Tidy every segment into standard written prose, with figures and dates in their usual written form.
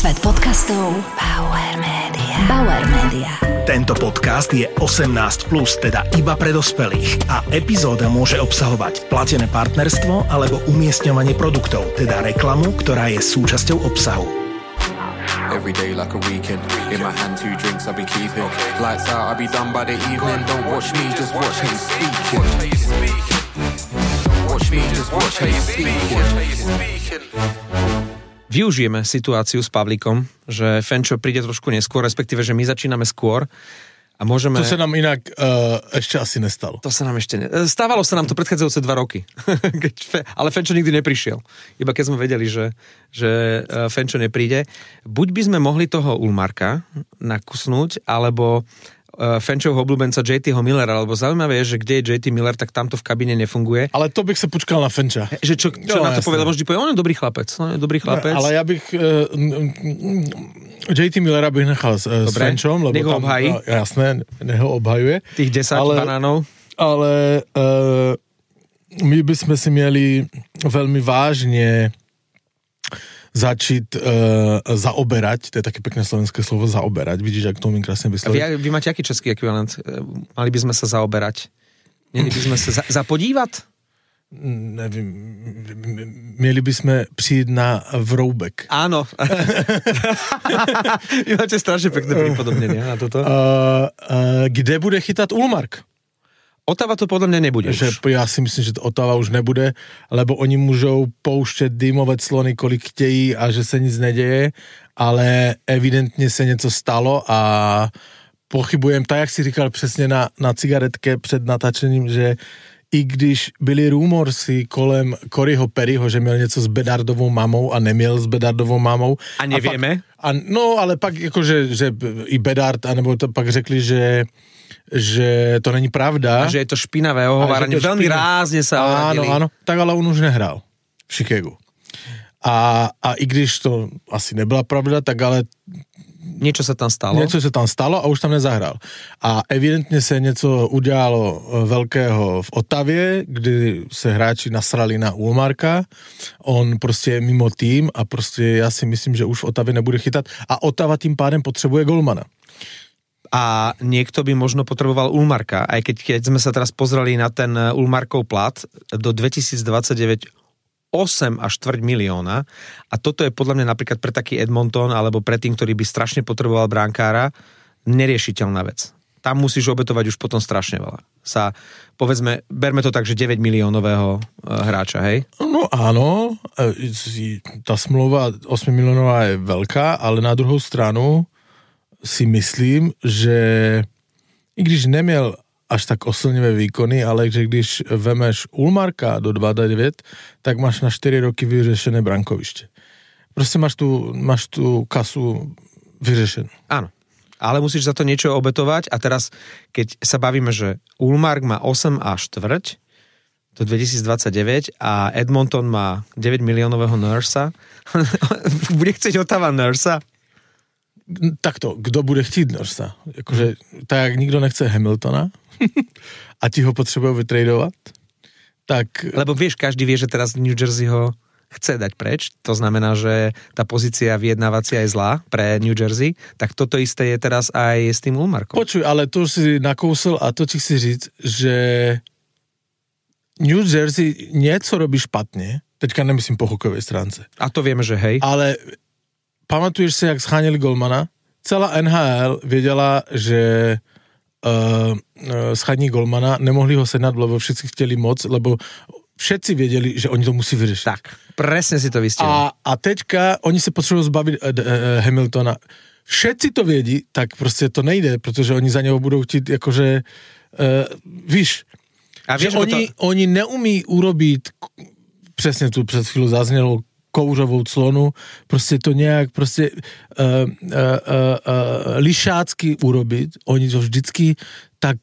Svet podcastov Bauer Media. Bauer Media. Tento podcast je 18+, teda iba pre dospelých a epizóda môže obsahovať platené partnerstvo alebo umiestňovanie produktov, teda reklamu, ktorá je súčasťou obsahu. Every day like a weekend. In my hand 2 drinks I'll be keeping. Lights out I'll be done by the evening. Don't watch me, just watch how you speaking. Watch me, just watch how you speaking. Využijeme situáciu s Pavlíkom, že Fenčo príde trošku neskôr, respektíve, že my začíname skôr a môžeme... To sa nám inak ešte asi nestalo. To sa nám ešte Stávalo sa nám to predchádzajúce 2 roky. Ale Fenčo nikdy neprišiel. Iba keď sme vedeli, že Fenčo nepríde. Buď by sme mohli toho Ulmarka nakusnúť, alebo Fenčovho obľúbenca JTho Millera, lebo zaujímavé je, že kde je JT Miller, tak tamto v kabíne nefunguje. Ale to bych sa počkal na Fenča. Že čo na to povedal, možno povie, on je dobrý chlapec. Ale ja bych JT Millera bych nechal s Fenčom, lebo nech ho obhají. Jasné, nech ho obhajuje. Tých 10 banánov. Ale my by sme si mieli veľmi vážne začít zaoberať, to je také pekné slovenské slovo, zaoberať. Vidíš, ak to umím krásne vysloviť. Vy máte aký český ekvivalent? Mali by sme sa zaoberať? Mieli by sme sa zapodívat? Nevím. Mieli by sme přijít na vroubek. Áno. Vy máte strašne pekné prípodobnenie na toto. Kde bude chytať Ulmark? Otava to podľa mňa nebude už. Ja si myslím, že Otava už nebude, lebo oni môžou pouštět dýmové clony, kolik chtějí a že se nic neděje, ale evidentně se něco stalo a pochybujem, tak jak si říkal přesně na cigaretke před natáčením, že i když byly rumorsy kolem Coryho Perryho, že měl něco s Bedardovou mamou a neměl s Bedardovou mamou. A nevieme? No, ale pak jakože že i Bedard, anebo to pak řekli, že to není pravda. A že je to špinavé ohováranie. Veľmi rázne sa ohradili. Áno, tak ale on už nehral v Chicagu. A i když to asi nebyla pravda, tak ale niečo sa tam stalo a už tam nezahral. A evidentně se něco udělalo velkého v Otavě, kdy se hráči nasrali na Ulmarka. On prostě je mimo tým a prostě já si myslím, že už v Otavě nebude chytat a Otava tím pádem potřebuje golmana. A niekto by možno potreboval Ulmarka, aj keď sme sa teraz pozreli na ten Ulmarkov plat do 2029 8,25 milióna a toto je podľa mňa napríklad pre taký Edmonton alebo pre tým, ktorý by strašne potreboval bránkára, neriešiteľná vec. Tam musíš obetovať už potom strašne veľa. Povedzme, berme to tak, že 9 miliónového hráča, hej? No áno, tá smlouva 8 miliónová je veľká, ale na druhou stranu si myslím, že i když neměl až tak oslnivé výkony, ale že když vemeš Ulmarka do 29, tak máš na 4 roky vyřešené brankoviště. Prostě máš tu kasu vyřešenú. Áno, ale musíš za to niečo obetovať a teraz, keď sa bavíme, že Ulmark má 8,25 do 2029 a Edmonton má 9 miliónového Nursa, bude chcieť Otava Nursa? Takto, kdo bude chtít Nursa? Jakože, tak jak nikdo nechce Hamiltona a ti ho potřebujú vytradovat, tak... Lebo vieš, každý vie, že teraz New Jersey ho chce dať preč, to znamená, že tá pozícia vyjednávacia je zlá pre New Jersey, tak toto isté je teraz aj s tým Ulmarkom. Počuj, ale to si nakousl a to ti chci říct, že New Jersey něco robí špatně, teďka nemyslím po hokejovej stránce. A to vieme, že hej. Ale pamatuješ si, jak scháněli golmana? Celá NHL věděla, že schání golmana, nemohli ho sehnat, lebo všetci chtěli moc, lebo všetci věděli, že oni to musí vyřešit. Tak, presne si to vystihol. A teďka oni se potřebují zbavit Hamiltona. Všetci to vědí, tak prostě to nejde, protože oni za něho budou chtít, jakože víš, a vieš, že oni neumí urobit, přesně tu před chvíľou zaznělo, kouřovou clonu, prostě to nějak prostě lišácky urobit, oni to vždycky tak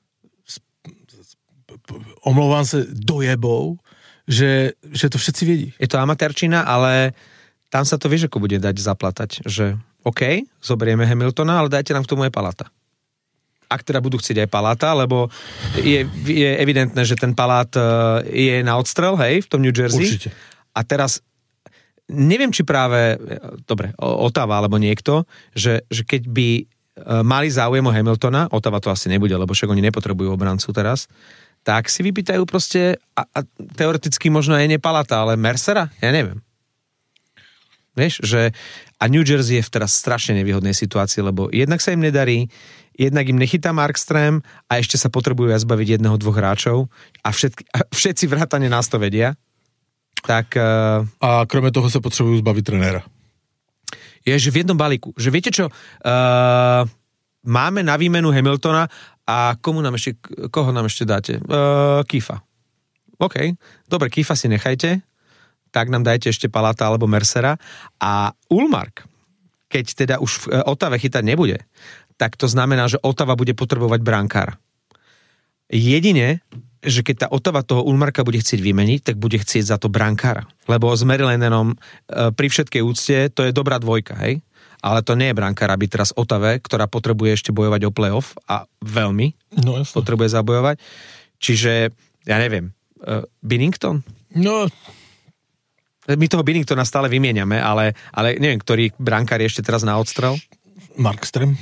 omlouvám se, dojebou, že to všetci vědí. Je to amatérčina, ale tam sa to vieš, ako bude dať zaplatať, že OK, zoberieme Hamiltona, ale dajte nám k tomu aj Palata. Ak teda budú chcieť aj Palata, lebo je evidentné, že ten Palát je na odstrel, hej, v tom New Jersey. Určite. A teraz neviem, či práve, dobre, Ottawa alebo niekto, že keď by mali záujem o Hamiltona, Ottawa to asi nebude, lebo však oni nepotrebujú obrancu teraz, tak si vypýtajú proste, a teoreticky možno aj nie Palata, ale Mercera, ja neviem. Vieš, že a New Jersey je teraz strašne nevýhodnej situácii, lebo jednak sa im nedarí, jednak im nechytá Markström a ešte sa potrebujú zbaviť 1-2 hráčov a všetci vrátane nás to vedia. Tak, a kromě toho sa potrebujú zbaviť trenéra. Je, že v jednom balíku. Že viete čo, máme na výmenu Hamiltona a koho nám ešte dáte? Keefa. OK, dobre, Keefa si nechajte, tak nám dajte ešte Palata alebo Mercera a Ullmark, keď teda už v Ottave chytať nebude, tak to znamená, že Ottawa bude potrebovať brankára. Jedine, že keď tá Ottawa toho Ullmarka bude chcieť vymeniť, tak bude chcieť za to brankára. Lebo s Marylandenom pri všetkej úcte to je dobrá dvojka, hej? Ale to nie je brankár, aby teraz Ottawa, ktorá potrebuje ešte bojovať o playoff a veľmi potrebuje zabojovať. Čiže, ja neviem, Binnington? No. My toho Binningtona stále vymieňame, ale neviem, ktorý brankár je ešte teraz na odstrel. Markström.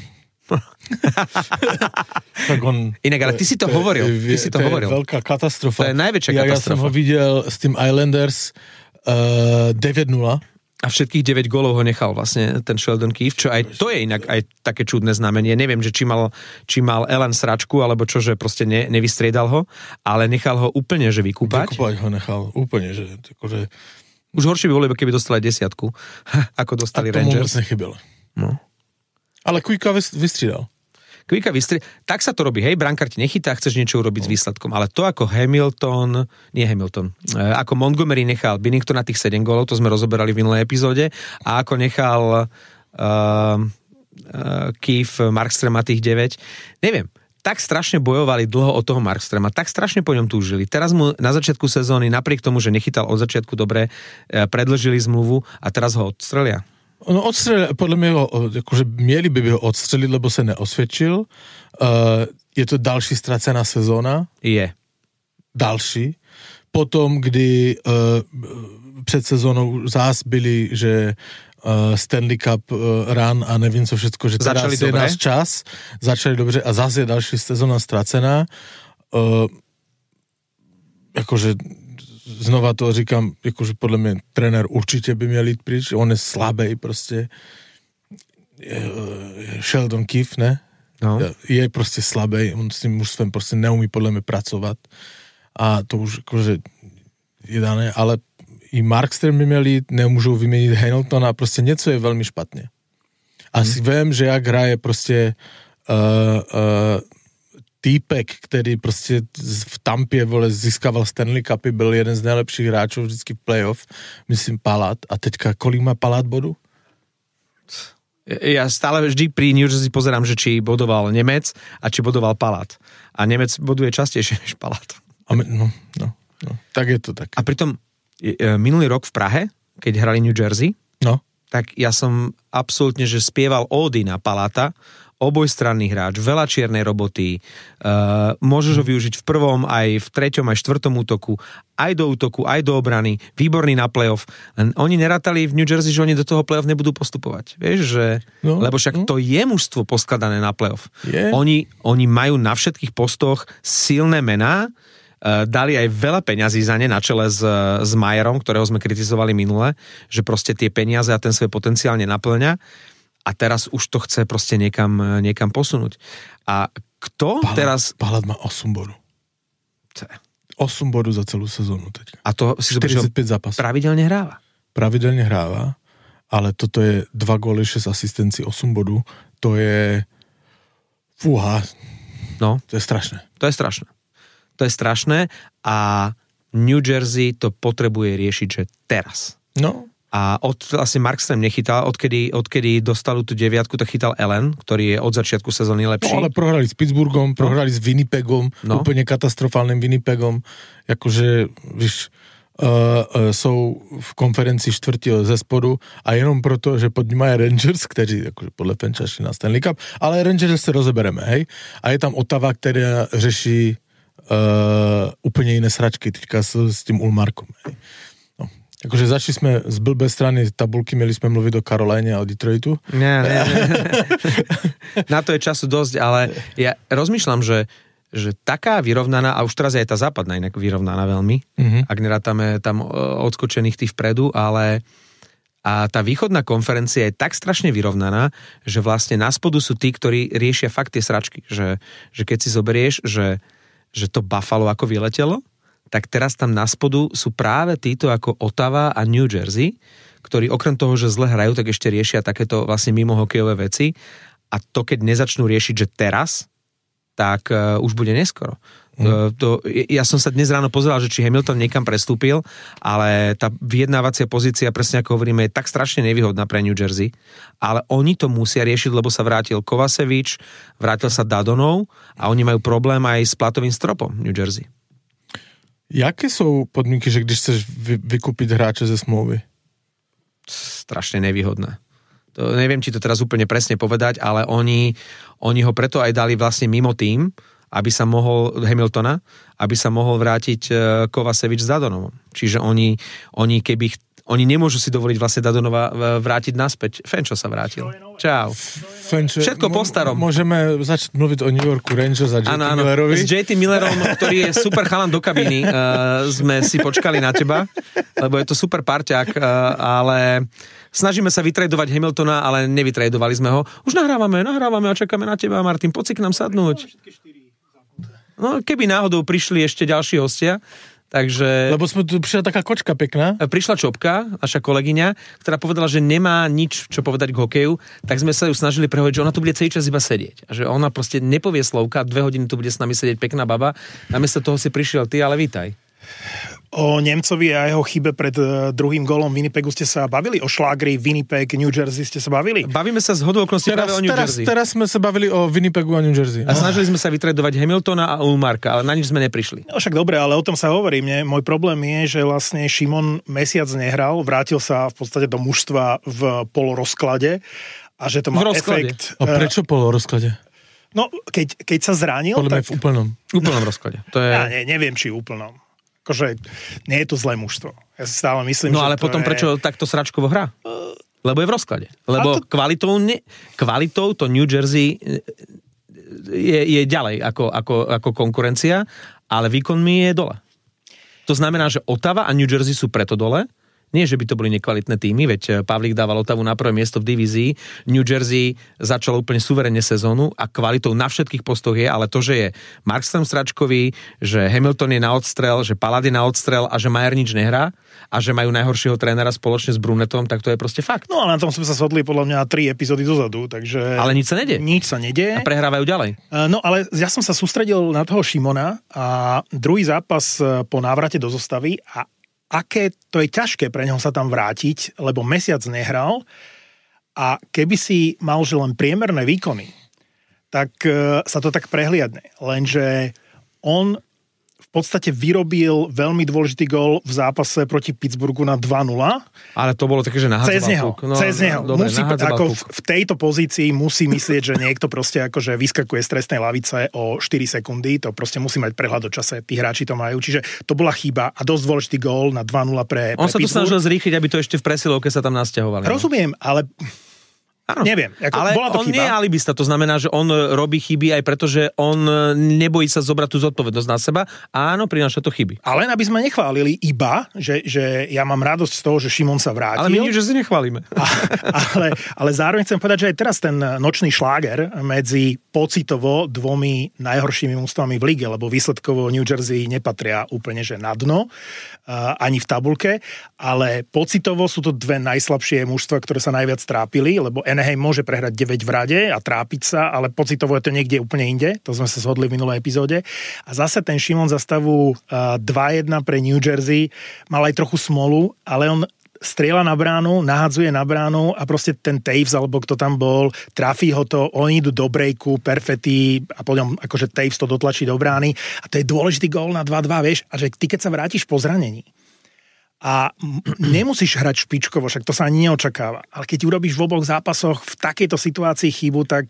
Inak, ale ty si to hovoril. To je veľká katastrofa. To je najväčšia katastrofa. Ja som ho videl s tým Islanders 9-0. A všetkých 9 gólov ho nechal vlastne ten Sheldon Keefe, čo aj to je inak aj také čudné znamenie. Neviem, že či mal Elan sračku, alebo čo, že proste nevystriedal ho, ale nechal ho úplne, že vykúpať. Vykúpať ho nechal úplne, že akože... Už horšie by bolo, keby dostali 10, ako dostali Rangers. A tomu moc nechybilo. No. Ale Quicka vystriedal. Tak sa to robí, hej, brankár ti nechytá, chceš niečo urobiť s výsledkom, ale to ako ako Montgomery nechal Binnington na tých 7 gólov, to sme rozoberali v minulej epizóde, a ako nechal Keefe Markströma tých 9, neviem, tak strašne bojovali dlho od toho Markströma, tak strašne po ňom túžili. Teraz mu na začiatku sezóny, napriek tomu, že nechytal od začiatku dobre, predĺžili zmluvu a teraz ho odstrelia. No odstrelia, podľa mňa akože mieli by ho odstreliť, lebo sa neosvedčil. Je to další stracená sezóna. Je. Další. Potom, kdy před sezónou zás byli, že Stanley Cup run a nevím co všetko, že teraz je náš čas. Začali dobře a zase je další sezóna stracená. Akože znova to říkám, akože podľa mňa trenér určite by měl jít pryč, on je slabý prostě. Sheldon Keefe, ne? No. Je prostě slabý, on s tým mužstvem prostě neumí podľa mňa pracovat a to už akože je dané, ale i Markström by měl jít, nemůžou vyměnit Hamiltona, prostě něco je velmi špatně. A si vím, že jak hraje prostě týpek, který prostě v Tampě, vole, získaval Stanley Cupy, byl jeden z nejlepších hráčů vždycky v playoff, myslím Palat. A teďka kolik má Palat bodu? Ja stále vždy pri New Jersey pozerám, že či bodoval Nemec a či bodoval Palat. A Nemec boduje častejšie než Palat. No. Tak je to tak. A pritom minulý rok v Prahe, keď hrali New Jersey, tak ja som absolútne, že spieval ódy na Palata, obojstranný hráč, veľa čiernej roboty, môžeš ho využiť v prvom, aj v treťom, aj štvrtom útoku, aj do útoku, aj do obrany, výborný na playoff. Oni nerátali v New Jersey, že oni do toho playoff nebudú postupovať. Vieš, že... lebo však to je mužstvo poskladané na playoff. Oni majú na všetkých postoch silné mená, dali aj veľa peňazí za ne na čele s Majerom, ktorého sme kritizovali minule, že proste tie peniaze a ten svoj potenciál nenaplňa. A teraz už to chce proste niekam posunúť. A kto teraz... Palat má 8 bodov. 8 bodov za celú sezónu teď. A to si 45 zápasov. Pravidelne hráva. Pravidelne hráva, ale toto je 2 góly, 6 asistencií, 8 bodov. To je... Fúha. No. To je strašné. To je strašné a New Jersey to potrebuje riešiť, že teraz. No. A asi Markström nechytal, odkedy dostal tú 9, tak chytal Allen, ktorý je od začiatku sezóny lepší. No ale prohrali s Pittsburghom, prohrali s Winnipegom, úplne katastrofálnym Winnipegom. Jakože, víš, jsou v konferenci 4. ze spodu a jenom proto, že pod nimi je Rangers, kteří akože podle Fenča šli na Stanley Cup, ale Rangers se rozebereme, hej? A je tam Ottawa, která řeší úplně jiné sračky teďka s tím Ullmarkom, hej? Akože začali sme z blbej strany tabulky, mieli sme mluviť o Caroline a o Detroitu. Nie. Na to je času dosť, ale ja rozmýšľam, že taká vyrovnaná, a už teraz je aj tá západná inak vyrovnaná veľmi, ak nerátame tam odskočených tých vpredu, ale a tá východná konferencia je tak strašne vyrovnaná, že vlastne na spodu sú tí, ktorí riešia fakt tie sračky. Že keď si zoberieš, že to Buffalo ako vyletelo, tak teraz tam na spodu sú práve títo ako Ottawa a New Jersey, ktorí okrem toho, že zle hrajú, tak ešte riešia takéto vlastne mimo hokejové veci. A to, keď nezačnú riešiť, že teraz, tak už bude neskoro. Ja som sa dnes ráno pozeral, že či Hamilton niekam prestúpil, ale tá vyjednávacia pozícia, presne ako hovoríme, je tak strašne nevýhodná pre New Jersey, ale oni to musia riešiť, lebo sa vrátil Kovacevič, vrátil sa Dadonov a oni majú problém aj s platovým stropom New Jersey. Jaké sú podmienky, že když chceš vykúpiť hráče ze smlouvy? Strašne nevýhodné. To, neviem, či to teraz úplne presne povedať, ale oni ho preto aj dali vlastne mimo tým, aby sa mohol Hamiltona, aby sa mohol vrátiť Kovacevič s Dadonovom. Čiže oni nemôžu si dovoliť vlastne Dadonova vrátiť naspäť. Fenčo sa vrátil. Čau. Fenčo, všetko po starom. Môžeme začať mluviť o New Yorku Rangers a JT Millerovi. S JT Millerom, ktorý je super chalan do kabíny, sme si počkali na teba, lebo je to super parťák, ale snažíme sa vytredovať Hamiltona, ale nevytredovali sme ho. Už nahrávame a čakáme na teba, Martin. Poď si k nám sadnúť. No, keby náhodou prišli ešte ďalší hostia, takže... Lebo tu prišla taká kočka pekná. Prišla Čopka, naša kolegyňa, ktorá povedala, že nemá nič, čo povedať k hokeju, tak sme sa ju snažili prehovoriť, že ona tu bude celý čas iba sedieť. A že ona proste nepovie slovka, 2 hodiny tu bude s nami sedieť pekná baba. Namiesto toho si prišiel ty, ale vítaj. O Nemcovi a jeho chybe pred druhým gólom Winnipegu ste sa bavili? O šlágri Winnipeg, New Jersey ste sa bavili? Bavíme sa z hodou okolností práve o New Jersey. Teraz sme sa bavili o Winnipegu a New Jersey. A snažili sme sa vytredovať Hamiltona a Ullmarka, ale na nič sme neprišli. No však dobre, ale o tom sa hovorí. Môj problém je, že vlastne Šimon mesiac nehral, vrátil sa v podstate do mužstva v polorozklade a že to má efekt... A prečo polorozklade? No, keď sa zranil... Podľa tak... v úplnom rozklade. To je... Ja neviem, či úplnom. Akože nie je to zlé mužstvo. Ja si stále myslím, no ale potom prečo takto sračkovo hrá? Lebo je v rozklade. Lebo kvalitou to New Jersey je ďalej ako konkurencia, ale výkonmi je dole. To znamená, že Ottawa a New Jersey sú preto dole. Nie, že by to boli nekvalitné týmy, veď Pavlík dával Ottawu na prvé miesto v divízii. New Jersey začalo úplne suverenne sezónu a kvalitou na všetkých postoch je, ale to, že je Markström sračkový, že Hamilton je na odstrel, že Palad je na odstrel a že Majer nič nehrá a že majú najhoršieho trénera spoločne s Brunetom, tak to je proste fakt. No ale na tom sme sa shodli podľa mňa 3 epizódy dozadu, takže... Ale nič sa nedie. Nič sa nedie. A prehrávajú ďalej. No ale ja som sa sústredil na toho Šimona a druhý zápas po návrate do zostavy a aké to je ťažké pre neho sa tam vrátiť, lebo mesiac nehral a keby si mal že len priemerné výkony, tak sa to tak prehliadne. Lenže on v podstate vyrobil veľmi dôležitý gól v zápase proti Pittsburghu na 2-0. Ale to bolo také, že nahádzoval puk. Cez neho. Dobre, ako v tejto pozícii musí myslieť, že niekto proste akože vyskakuje z trestnej lavice o 4 sekundy. To proste musí mať prehľad o čase. Tí hráči to majú. Čiže to bola chyba a dosť dôležitý gól na 2-0 pre on sa tu Pittsburgh. snažil zrýchliť, aby to ešte v presilovke sa tam nasťahovali. Rozumiem, ale... Áno. Neviem. Ale bola to on chyba. Nie je alibista, to znamená, že on robí chyby aj preto, že on nebojí sa zobrať tú zodpovednosť na seba. Áno, prináša to chyby. Ale aby sme nechválili iba, že ja mám radosť z toho, že Šimon sa vrátil. Ale my nič, že si nechválime. Ale zároveň chcem povedať, že aj teraz ten nočný šláger medzi pocitovo 2 najhoršími mužstvami v lige, lebo výsledkovo New Jersey nepatria úplne že na dno, ani v tabulke, ale pocitovo sú to 2 najslabšie mužstva, ktoré sa najviac trápili, lebo Anaheim môže prehrať 9 v rade a trápiť sa, ale pocitovo je to niekde úplne inde. To sme sa zhodli v minulej epizóde. A zase ten Šimon za stavu 2-1 pre New Jersey mal aj trochu smolu, ale on strieľa na bránu, nahádzuje na bránu a proste ten Taves, alebo kto tam bol, trafí ho to, oni idú do breaku, perfety a potom akože Taves to dotlačí do brány a to je dôležitý gól na 2-2, vieš, a že ty keď sa vrátiš po zranení a nemusíš hrať špičkovo, však to sa ani neočakáva. Ale keď urobíš v oboch zápasoch v takejto situácii chybu, tak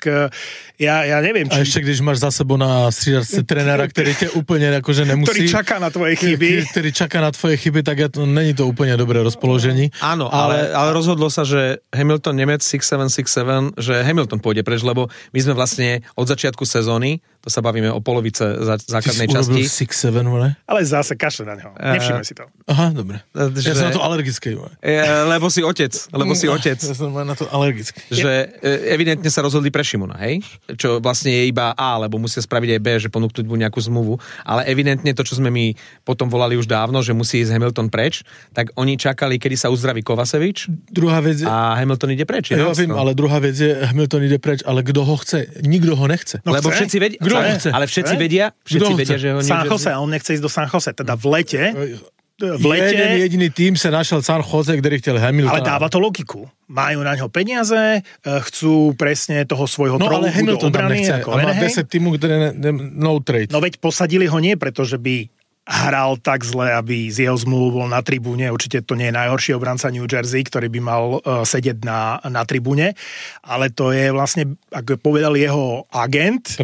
ja neviem, či... A ešte když máš za sebou na střídačce trenéra, ktorý ťa úplne akože nemusí... Ktorý čaká na tvoje chyby. Ktorý čaká na tvoje chyby, tak není to úplne dobré rozpoložení. Áno, ale rozhodlo sa, že Hamilton Nemec 6-7, že Hamilton pôjde preč, lebo my sme vlastne od začiatku sezóny, to sa bavíme o polovice základnej časti. Ty si urobil 6-7, ale zase kašle na ňo. Nevšimne si to. Aha, dobre. Ja som na to alergický. Lebo si otec. Ja som na to alergický. Že evidentne sa rozhodli pre Šimona, hej? Čo vlastne je iba A, lebo musia spraviť aj B, že ponúknuť mu nejakú zmluvu. Ale evidentne to, čo sme my potom volali už dávno, že musí ísť Hamilton preč, tak oni čakali, kedy sa uzdraví Kovacevič. Druhá vec je... A Hamilton ide preč. Ja viem, ale druhá vec je, Hamilton ide preč, ale kto ho chce? Nikto ho nechce. No lebo všetci vedia, ale všetci vedia, že ho San Jose, a on nechce ísť do San Jose, teda v lete. Jeden jediný tým sa našiel San Jose, ktorý chcel Hamilton. Ale dáva to logiku. Majú na ňo peniaze, chcú presne toho svojho ale Hamilton do obrany. Nechce. A má 10 týmu, ktoré no trade. No veď posadili ho nie, pretože by hral tak zle, aby z jeho zmluvu bol na tribúne. Určite to nie je najhorší obranca New Jersey, ktorý by mal sedieť na tribúne. Ale to je vlastne, ako povedal jeho agent...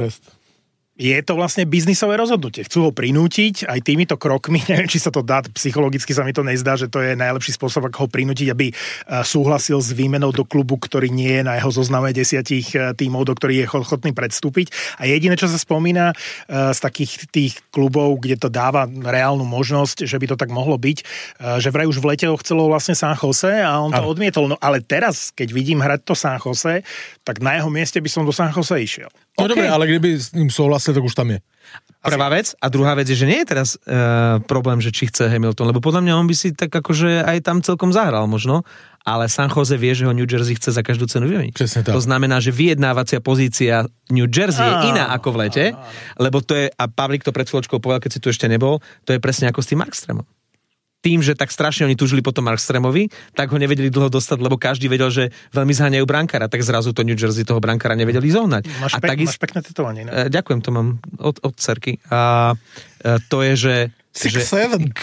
Je to vlastne biznisové rozhodnutie. Chcú ho prinútiť aj týmito krokmi. Neviem, či sa to dá, psychologicky sa mi to nezdá, že to je najlepší spôsob, ako ho prinútiť, aby súhlasil s výmenou do klubu, ktorý nie je na jeho zozname 10 tímov, do ktorých je ochotný predstúpiť. A jediné, čo sa spomína z takých tých klubov, kde to dáva reálnu možnosť, že by to tak mohlo byť, že vraj už v lete ho chcelo vlastne San Jose a on to odmietol. No ale teraz, keď vidím hrať to San Jose, tak na jeho mieste by som do San Jose išiel. No dobre, ale kdyby s ním súhlasil, tak už tam je. Prvá vec. A druhá vec je, že nie je teraz problém, že či chce Hamilton, lebo podľa mňa on by si tak akože aj tam celkom zahral možno, ale San Jose vie, že ho New Jersey chce za každú cenu vymeniť. Presne tak. To znamená, že vyjednávacia pozícia New Jersey je iná ako v lete, lebo to je, a Pavlik to pred chvíľočkou povedal, keď si tu ešte nebol, to je presne ako s tým Markströmom. Tým, že tak strašne oni túžili potom Markströmovi, tak ho nevedeli dlho dostať, lebo každý vedel, že veľmi zháňajú brankára, tak zrazu to New Jersey toho brankára nevedeli zohnať. Máš pekné tetovanie, ne? Ďakujem, to mám od cerky. A to je, že... 6-7.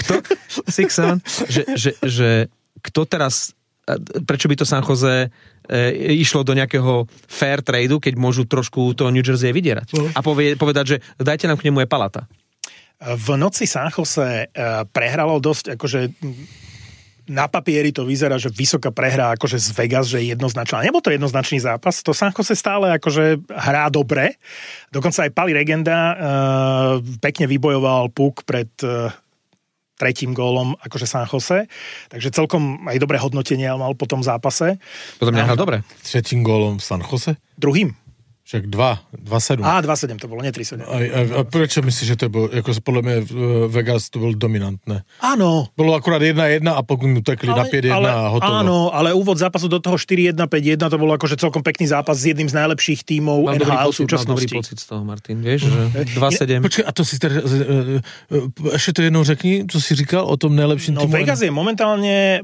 Že kto teraz... Prečo by to San Jose išlo do nejakého fair tradu, keď môžu trošku to New Jersey vydierať. A povedať, že dajte nám k nemu aj Palata. V noci San Jose prehralo dosť, akože na papieri to vyzerá, že vysoká prehra akože z Vegas, že je jednoznačná. Nebol to jednoznačný zápas, to San Jose stále akože hrá dobre. Dokonca aj Pali Regenda pekne vybojoval puk pred tretím gólom akože San Jose. Takže celkom aj dobré hodnotenie mal po tom zápase. Potom nehral dobre. Tretím gólom San Jose? Druhým. Však 2-7. 2-7 to bolo, nie 3-7. A prečo myslíš, že to bolo, ako podľa mňa Vegas to bolo dominantné? Áno. Bolo akurát 1-1 a potom mu tekli na 5-1 a hotovo. Áno, ale úvod zápasu do toho 4-1, 5-1, to bolo akože celkom pekný zápas s jedným z najlepších tímov NHL v súčasnosti. Mám dobrý pocit z toho, Martin, vieš, že 2-7. Počkej, a to si teda, ešte to jednou řekni, čo si říkal o tom najlepším tímu? No Vegas je momentálne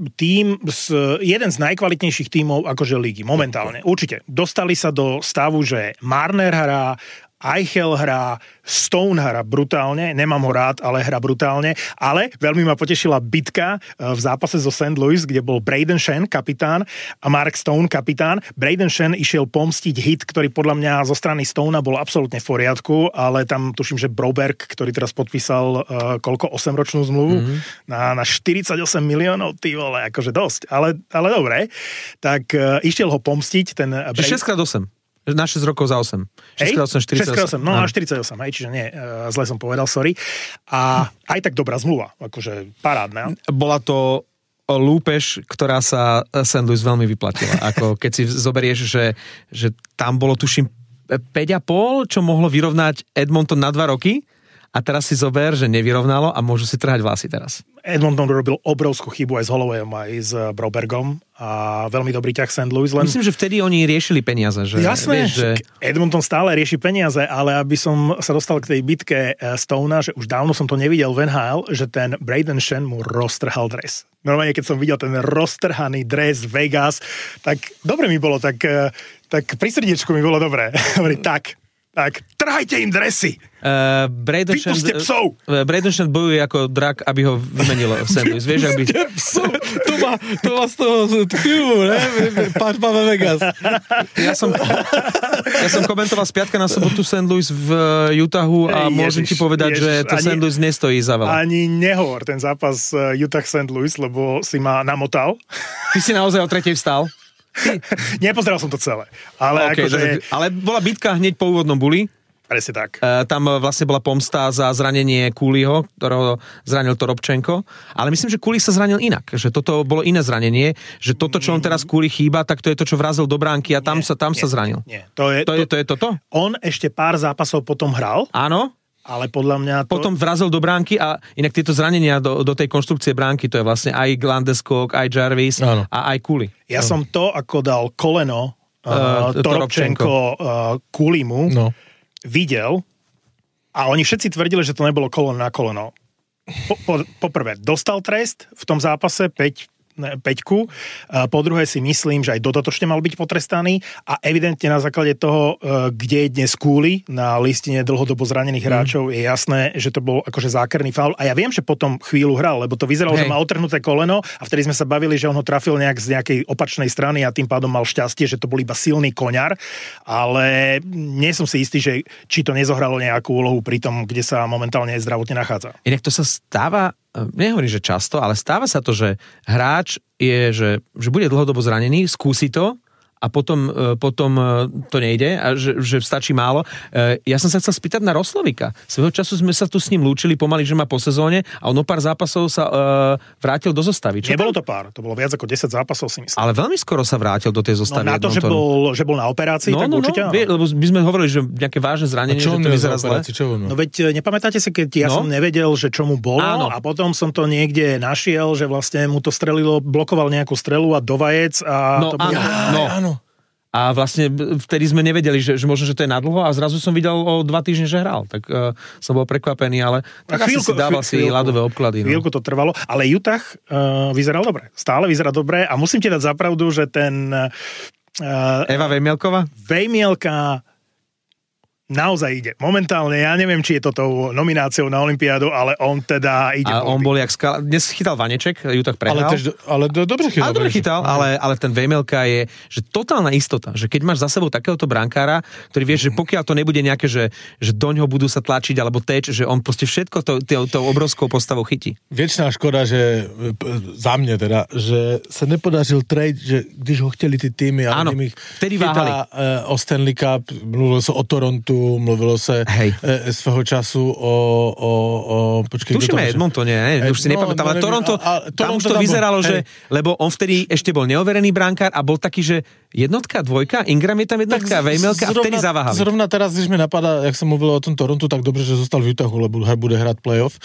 jeden z najkvalitnejších tímov akože lígy, momentálne. Určite. Dostali sa do stavu, že Marner hrá, Eichel hrá, Stone hrá brutálne, nemám ho rád, ale hrá brutálne, ale veľmi ma potešila bitka v zápase zo St. Louis, kde bol Brayden Schenn, kapitán, a Mark Stone, kapitán. Brayden Schenn išiel pomstiť hit, ktorý podľa mňa zo strany Stonea bol absolútne v poriadku, ale tam tuším, že Broberg, ktorý teraz podpísal 8-ročnú zmluvu na 48 miliónov, ty vole, akože dosť, ale dobre, tak išiel ho pomstiť ten... 6x8. Na 6 rokov za 8. 6x8, 48. No na 48, hej, čiže nie, zle som povedal, sorry. A aj tak dobrá zmluva, akože parádna. Bola to lúpež, ktorá sa St. Louis veľmi vyplatila. Ako keď si zoberieš, že tam bolo tuším 5,5, čo mohlo vyrovnať Edmonton na 2 roky, a teraz si zober, že nevyrovnalo a môžu si trhať vlasy teraz. Edmonton robil obrovskú chybu aj s Hollowayom, aj s Brobergom a veľmi dobrý ťah St. Louis. Myslím, že vtedy oni riešili peniaze. Že, jasné, vieš, že Edmonton stále rieši peniaze, ale aby som sa dostal k tej bitke Stonea, že už dávno som to nevidel v NHL, že ten Brayden Schenn mu roztrhal dres. Normálne, keď som videl ten roztrhaný dres Vegas, tak dobre mi bolo, tak pri srdiečku mi bolo dobre. Tak, trhajte im dresy. Vypuste psov! Braden Shen bojuje ako drak, aby ho vymenilo v St. Louis. Vieš, ak by... To má z toho filmu, ne? Páčba Vegas. Ja som komentoval z piatka na sobotu St. Louis v Utahu a môžem ti povedať, že to St. Louis nestojí za veľa. Ani nehovor ten zápas Utah-St. Louis, lebo si ma namotal. Ty si naozaj o 3:00 vstal? Nepozeral som to celé. Ale, okay, ale bola bitka hneď po úvodnom buli. Presne tak. Tam vlastne bola pomsta za zranenie Cooleyho, ktorého zranil Toropčenko. Ale myslím, že Cooley sa zranil inak. Že toto bolo iné zranenie. Že toto, čo on teraz Cooley chýba, tak to je to, čo vrazil do bránky a tam sa zranil. Nie. To je toto? On ešte pár zápasov potom hral. Áno. Ale podľa mňa Potom vrazil do bránky a inak tieto zranenia do tej konštrukcie bránky, to je vlastne aj Landeskog, aj Jarvis a aj Cooley. Ja som to, ako dal koleno Toropčenko Cooleymu, videl a oni všetci tvrdili, že to nebolo koleno na koleno. Poprvé, dostal trest v tom zápase 5-ku. Po druhé si myslím, že aj dodatočne mal byť potrestaný a evidentne na základe toho, kde je dnes Cooley na listine dlhodobo zranených hráčov, je jasné, že to bol akože zákerný faul. A ja viem, že potom chvíľu hral, lebo to vyzeralo, že má otrhnuté koleno a vtedy sme sa bavili, že on ho trafil nejak z nejakej opačnej strany a tým pádom mal šťastie, že to bol iba silný koňar, ale nie som si istý, že či to nezohralo nejakú úlohu pri tom, kde sa momentálne zdravotne nachádza. Inak to sa stáva, nehovorím, že často, ale stáva sa to, že hráč že bude dlhodobo zranený, skúsi to a potom to nejde a že stačí málo. Ja som sa chcel spýtať na Roslovika. Svojho času sme sa tu s ním lúčili pomaly, že má po sezóne a on o pár zápasov sa vrátil do zostavy. Nebolo to pár, to bolo viac ako 10 zápasov, si myslím. Ale veľmi skoro sa vrátil do tej zostavy. No na to, že bol na operácii, tak určite áno. Lebo by sme hovorili, že nejaké vážne zranenie, že to vyzerá zle. No veď nepamätáte si, keď som nevedel, že čo mu bolo a potom som to niekde našiel, že vlastne mu to strelilo, blokoval nejakú strelu a do vajec a to bolo... Áno. A vlastne vtedy sme nevedeli, že možno, že to je nadlho a zrazu som videl o 2 týždne, že hral. Tak som bol prekvapený, ale tak asi si dával si ľadové obklady. Chvíľku to trvalo, ale Utah vyzeral dobre. Stále vyzerá dobre a musím ti dať za pravdu, že ten... Eva Vejmielková? Vejmielka naozaj ide. Momentálne, ja neviem, či je to tou nomináciou na olympiádu, ale on teda ide. A on bol jak skala. Dnes chytal Vaneček, Utah prehral. Ale dobre chytal. Dobre chytal, ale ten Vejmelka je, že totálna istota, že keď máš za sebou takéhoto brankára, ktorý vieš, že pokiaľ to nebude nejaké, že doňho budú sa tlačiť, alebo teč, že on proste všetko tou obrovskou postavou chytí. Věčná škoda, že za mňa teda, že sa nepodařil trade, že když ho chtěli ty týmy, ale áno, vtedy váhali. O Stanley Cup, mluvilo sa o Torontu, mluvilo sa svého času počkej, tušíme Edmontone, už si nepamätám, ale Toronto, tam už to vyzeralo, že, lebo on vtedy ešte bol neoverený brankár a bol taký, že jednotka, dvojka, Ingram je tam jednotka, Vejmelka a vtedy zaváhali. Zrovna teraz, když mi napadá, jak som mluvil o tom Torontu, tak dobre, že zostal v Utahu, lebo bude hrať playoff.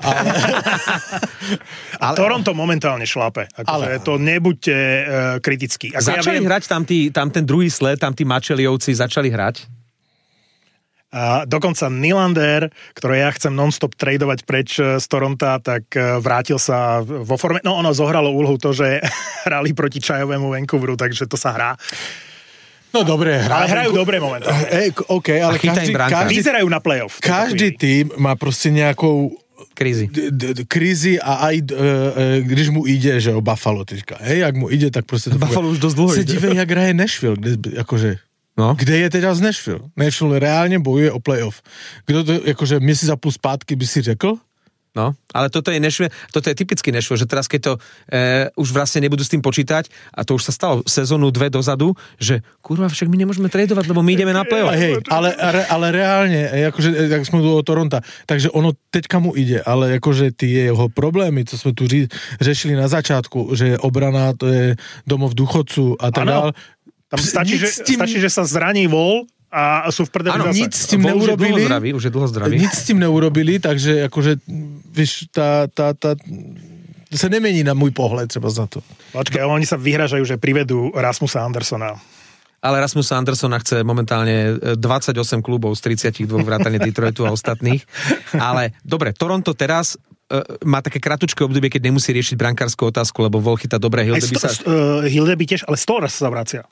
Ale Toronto momentálne šlape. Ale to nebuďte kritickí. Začali hrať tam ten druhý sled, tam tí Mačeliovci začali hrať. A dokonca Nylander, ktoré ja chcem non-stop tradovať preč z Toronta, tak vrátil sa vo forme. No ono zohralo úlohu to, že hrali proti čajovému Vancouveru, takže to sa hrá. No dobre, ale hrajú dobre momentálne. OK, ale každý vyzerajú na playoff. Každý tým má proste nejakou krízy a aj když mu ide, že o Buffalo teďka. Jak mu ide, tak proste... Buffalo už dosť dlho ide. Se dívej, jak hraje Nashville, akože... No. Kde je teda z Nashville? Nashville reálne bojuje o playoff. Kto to, akože měsíc a půl zpátky by si řekl? No, ale toto je typický Nashville, že teraz keď to už vlastne nebudú s tým počítať a to už sa stalo sezónu 2 dozadu, že kurva, však my nemôžeme tradovať, lebo my ideme na playoff. Hej, ale reálne, akože, jak sme tu o Toronta, takže ono teďka mu ide, ale akože tie jeho problémy, co sme tu řešili na začátku, že obrana to je domov dôchodcu a tak dále. Tam stačí, že sa zraní Vol a sú v prdeli zase. Nic s tým neurobili. Už je dlho zdravý. Nic s tým neurobili, takže akože, vieš, to sa nemení na môj pohľad, treba za to. Počkaj, oni sa vyhražajú, že privedú Rasmusa Andersona. Ale Rasmusa Andersona chce momentálne 28 klubov z 32 vrátane Detroitu a ostatných. Ale dobre, Toronto teraz má také kratučké obdobie, keď nemusí riešiť brankárskú otázku, lebo Vol chytá dobre, Hildeby sa... Hildeby tiež, ale Stolar sa vracia.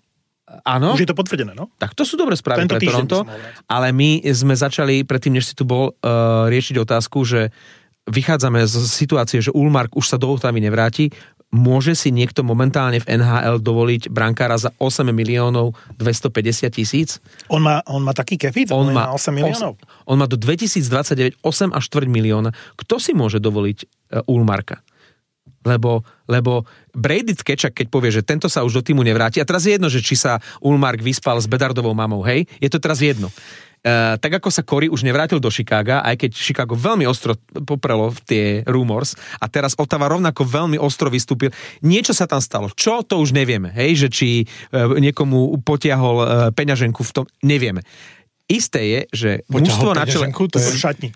Áno. Už je to potvrdené, no? Tak to sú dobré správy Tento pre Toronto, ale my sme začali, predtým, než si tu bol, riešiť otázku, že vychádzame z situácie, že Ullmark už sa do Ottavy nevráti. Môže si niekto momentálne v NHL dovoliť brankára za 8 miliónov 250 tisíc? On má taký kefit? On má 8 miliónov? On má do 2029 8,4 milióna. Kto si môže dovoliť Ullmarka? Lebo Brady Tkečak, keď povie, že tento sa už do týmu nevráti, a teraz je jedno, že či sa Ullmark vyspal s Bedardovou mamou, hej, je to teraz jedno. Tak ako sa Corey už nevrátil do Chicaga, aj keď Chicago veľmi ostro poprelo v tie rumors a teraz Ottawa rovnako veľmi ostro vystúpil. Niečo sa tam stalo. Čo? To už nevieme. Hej, že či niekomu potiahol peňaženku v tom, nevieme. Isté je, že mužstvo na čele... To je v šatni.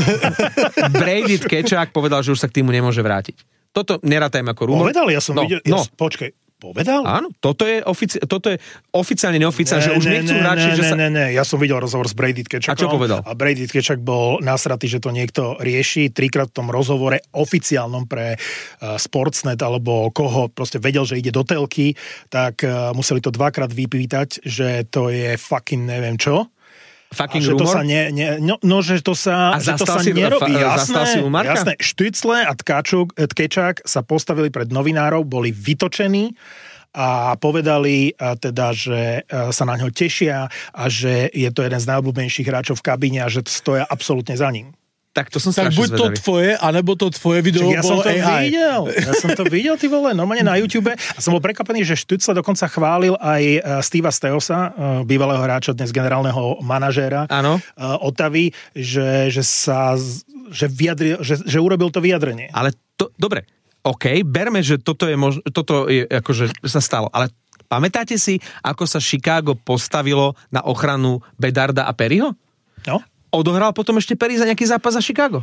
Brady Tkečak povedal, že už sa k týmu nemôže vrátiť. Toto nerátajme ako rumor. Povedal, ja som videl... Počkej, povedal? Áno, toto je oficiálne, neoficiálne, že už nechcú hráči, že sa... Ne, ja som videl rozhovor s Brady Tkečakom. A čo povedal? A Brady Tkečak bol nasratý, že to niekto rieši. 3-krát v tom rozhovore oficiálnom pre Sportsnet alebo koho proste vedel, že ide do telky, tak museli to 2-krát vypýtať, že to je fucking neviem čo. Fucking že to rumor? sa že to sa nerobí. Jasné. Štycle a Tkečák sa postavili pred novinárov, boli vytočení a povedali teda, že sa na ňo tešia a že je to jeden z najobľúbenejších hráčov v kabíne a že stoja absolútne za ním. Tak to som tak buď zvedavý. To tvoje, anebo to tvoje video bolo AI. Ja som to videl, ty vole, normálne na YouTube. A som bol prekvapený, že Štucle dokonca chválil aj Steva Steosa, bývalého hráča, dnes generálneho manažéra Ottavy, že vyjadril, že urobil to vyjadrenie. Ale dobre, OK, berme, že toto je akože sa stalo, ale pamätáte si, ako sa Chicago postavilo na ochranu Bedarda a Perryho? No. Odohral potom ešte Perry za nejaký zápas za Chicago?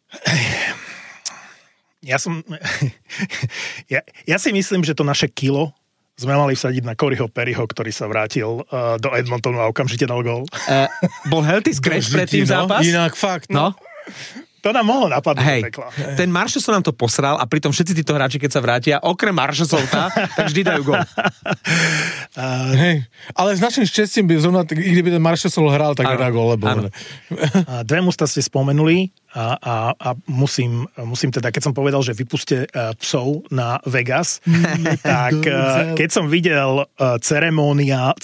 Ja si myslím, že to naše kilo sme mali vsadiť na Coreyho Perryho, ktorý sa vrátil do Edmontonu a okamžite dal gól. Bol healthy scratch pred tým zápas? Inak fakt, no. To nám mohlo napadnúť. Hej, ten Marchessault nám to posral a pritom všetci títo hráči, keď sa vrátia, okrem Marchessaulta, tak vždy dajú gól. Hej, ale s našim šťastím by zrovna, kdyby ten Marchessault hral, tak nedá gól, lebo... Dve mužstvá ste spomenuli a musím teda, keď som povedal, že vypuste psov na Vegas, tak keď som videl ceremoniál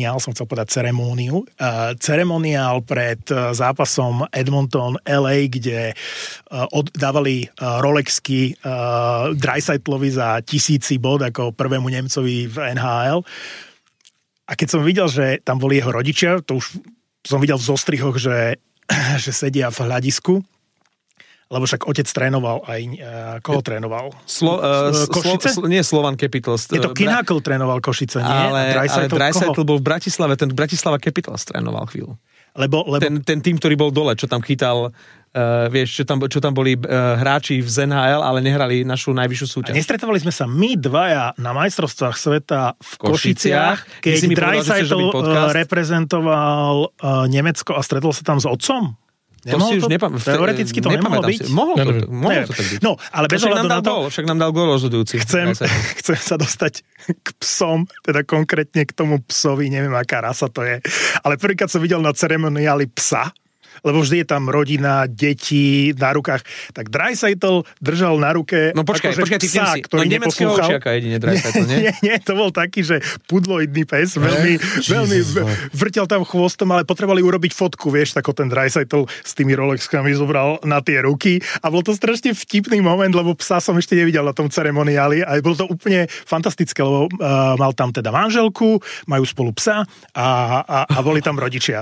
pred zápasom Edmonton LA, kde dávali Rolexky Draisaitlvi za 1000 bod ako prvému Nemcovi v NHL. A keď som videl, že tam boli jeho rodičia, to už som videl v zostrihoch, že sedia v hľadisku, lebo však otec trénoval aj... Koho trénoval? Košice? Nie Slovan Capitals. Je to Kinhackl trénoval Košice, nie? Ale Draisaitl bol v Bratislave, ten Bratislava Capitals trénoval chvíľu. Lebo... Ten tým, ktorý bol dole, čo tam chytal... vieš, čo tam boli hráči v NHL, ale nehrali našu najvyššiu súťaž. A nestretovali sme sa my dvaja na majstrovstvách sveta v Košiciach, keď Draisaitl reprezentoval Nemecko a stretol sa tam s otcom? To si už teoreticky to nemohlo byť? Mohlo to tak byť. No, ale bez ohľadu na to... Však nám dal gól rozhodujúci. Chcem sa dostať k psom, teda konkrétne k tomu psovi, neviem, aká rasa to je. Ale prvýkrát som videl na ceremoniáli psa, lebo vždy je tam rodina, deti na rukách. Tak Draisaitl držal na ruke počkaj, psa, ktorý neposlúchal. Očiaka jedine Draisaitl, nie? Nie, to bol taký, že pudloidný pes, veľmi vrtel tam chvostom, ale potrebovali urobiť fotku, vieš, tako ten Draisaitl s tými Rolexkami zobral na tie ruky a bol to strašne vtipný moment, lebo psa som ešte nevidel na tom ceremoniáli a bolo to úplne fantastické, lebo mal tam teda manželku, majú spolu psa a boli tam rodičia.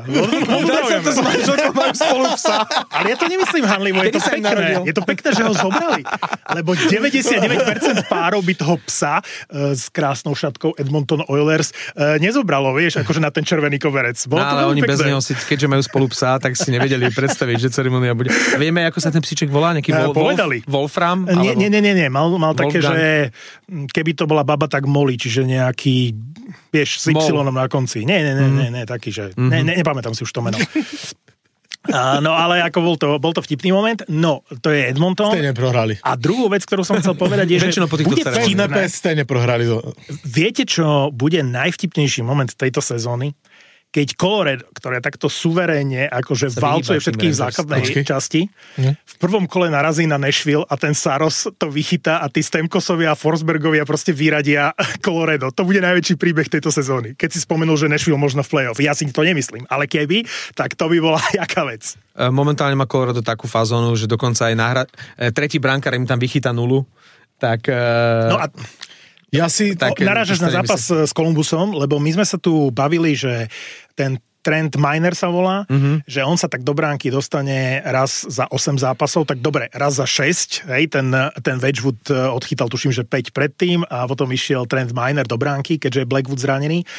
Spolu psa. Ale ja to nemyslím hanlivo, je to pekné. Je to pekné, že ho zobrali. Lebo 99% párov by toho psa s krásnou šatkou Edmonton Oilers nezobralo, vieš, akože na ten červený koverec. Ale oni bez neho, keďže majú spolu psa, tak si nevedeli predstaviť, že ceremonia bude. A vieme, ako sa ten psíček volá? Nejaký Wolfram? Nie. Mal také, že keby to bola baba, tak Molly, čiže nejaký, vieš, s Y na konci. Nie, taký, že nepamätám si už to meno. No ale ako bol to vtipný moment. No, to je Edmonton. Stejne prohrali. A druhú vec, ktorú som chcel povedať, je, že bude vtipné. Stejne prohrali. Viete, čo bude najvtipnejší moment tejto sezóny? Keď Colorado, ktoré takto suverénne akože valcuje všetkých v základnej časti, v prvom kole narazí na Nashville a ten Saros to vychytá a tí Stamkosovia a Forsbergovia proste vyradia Colorado. To bude najväčší príbeh tejto sezóny. Keď si spomenul, že Nashville možno v play-off. Ja si to nemyslím, ale keby, tak to by bola jaká vec. Momentálne má Colorado takú fazónu, že dokonca aj tretí brankár im tam vychytá nulu. Tak... No a narážaš na zápas s Columbusom, lebo my sme sa tu bavili, že ten Trent Miner sa volá, že on sa tak do bránky dostane raz za 8 zápasov, tak dobre, raz za 6, hej, ten Wedgwood odchytal, tuším, že 5 predtým a potom išiel Trent Miner do bránky, keďže je Blackwood zranený.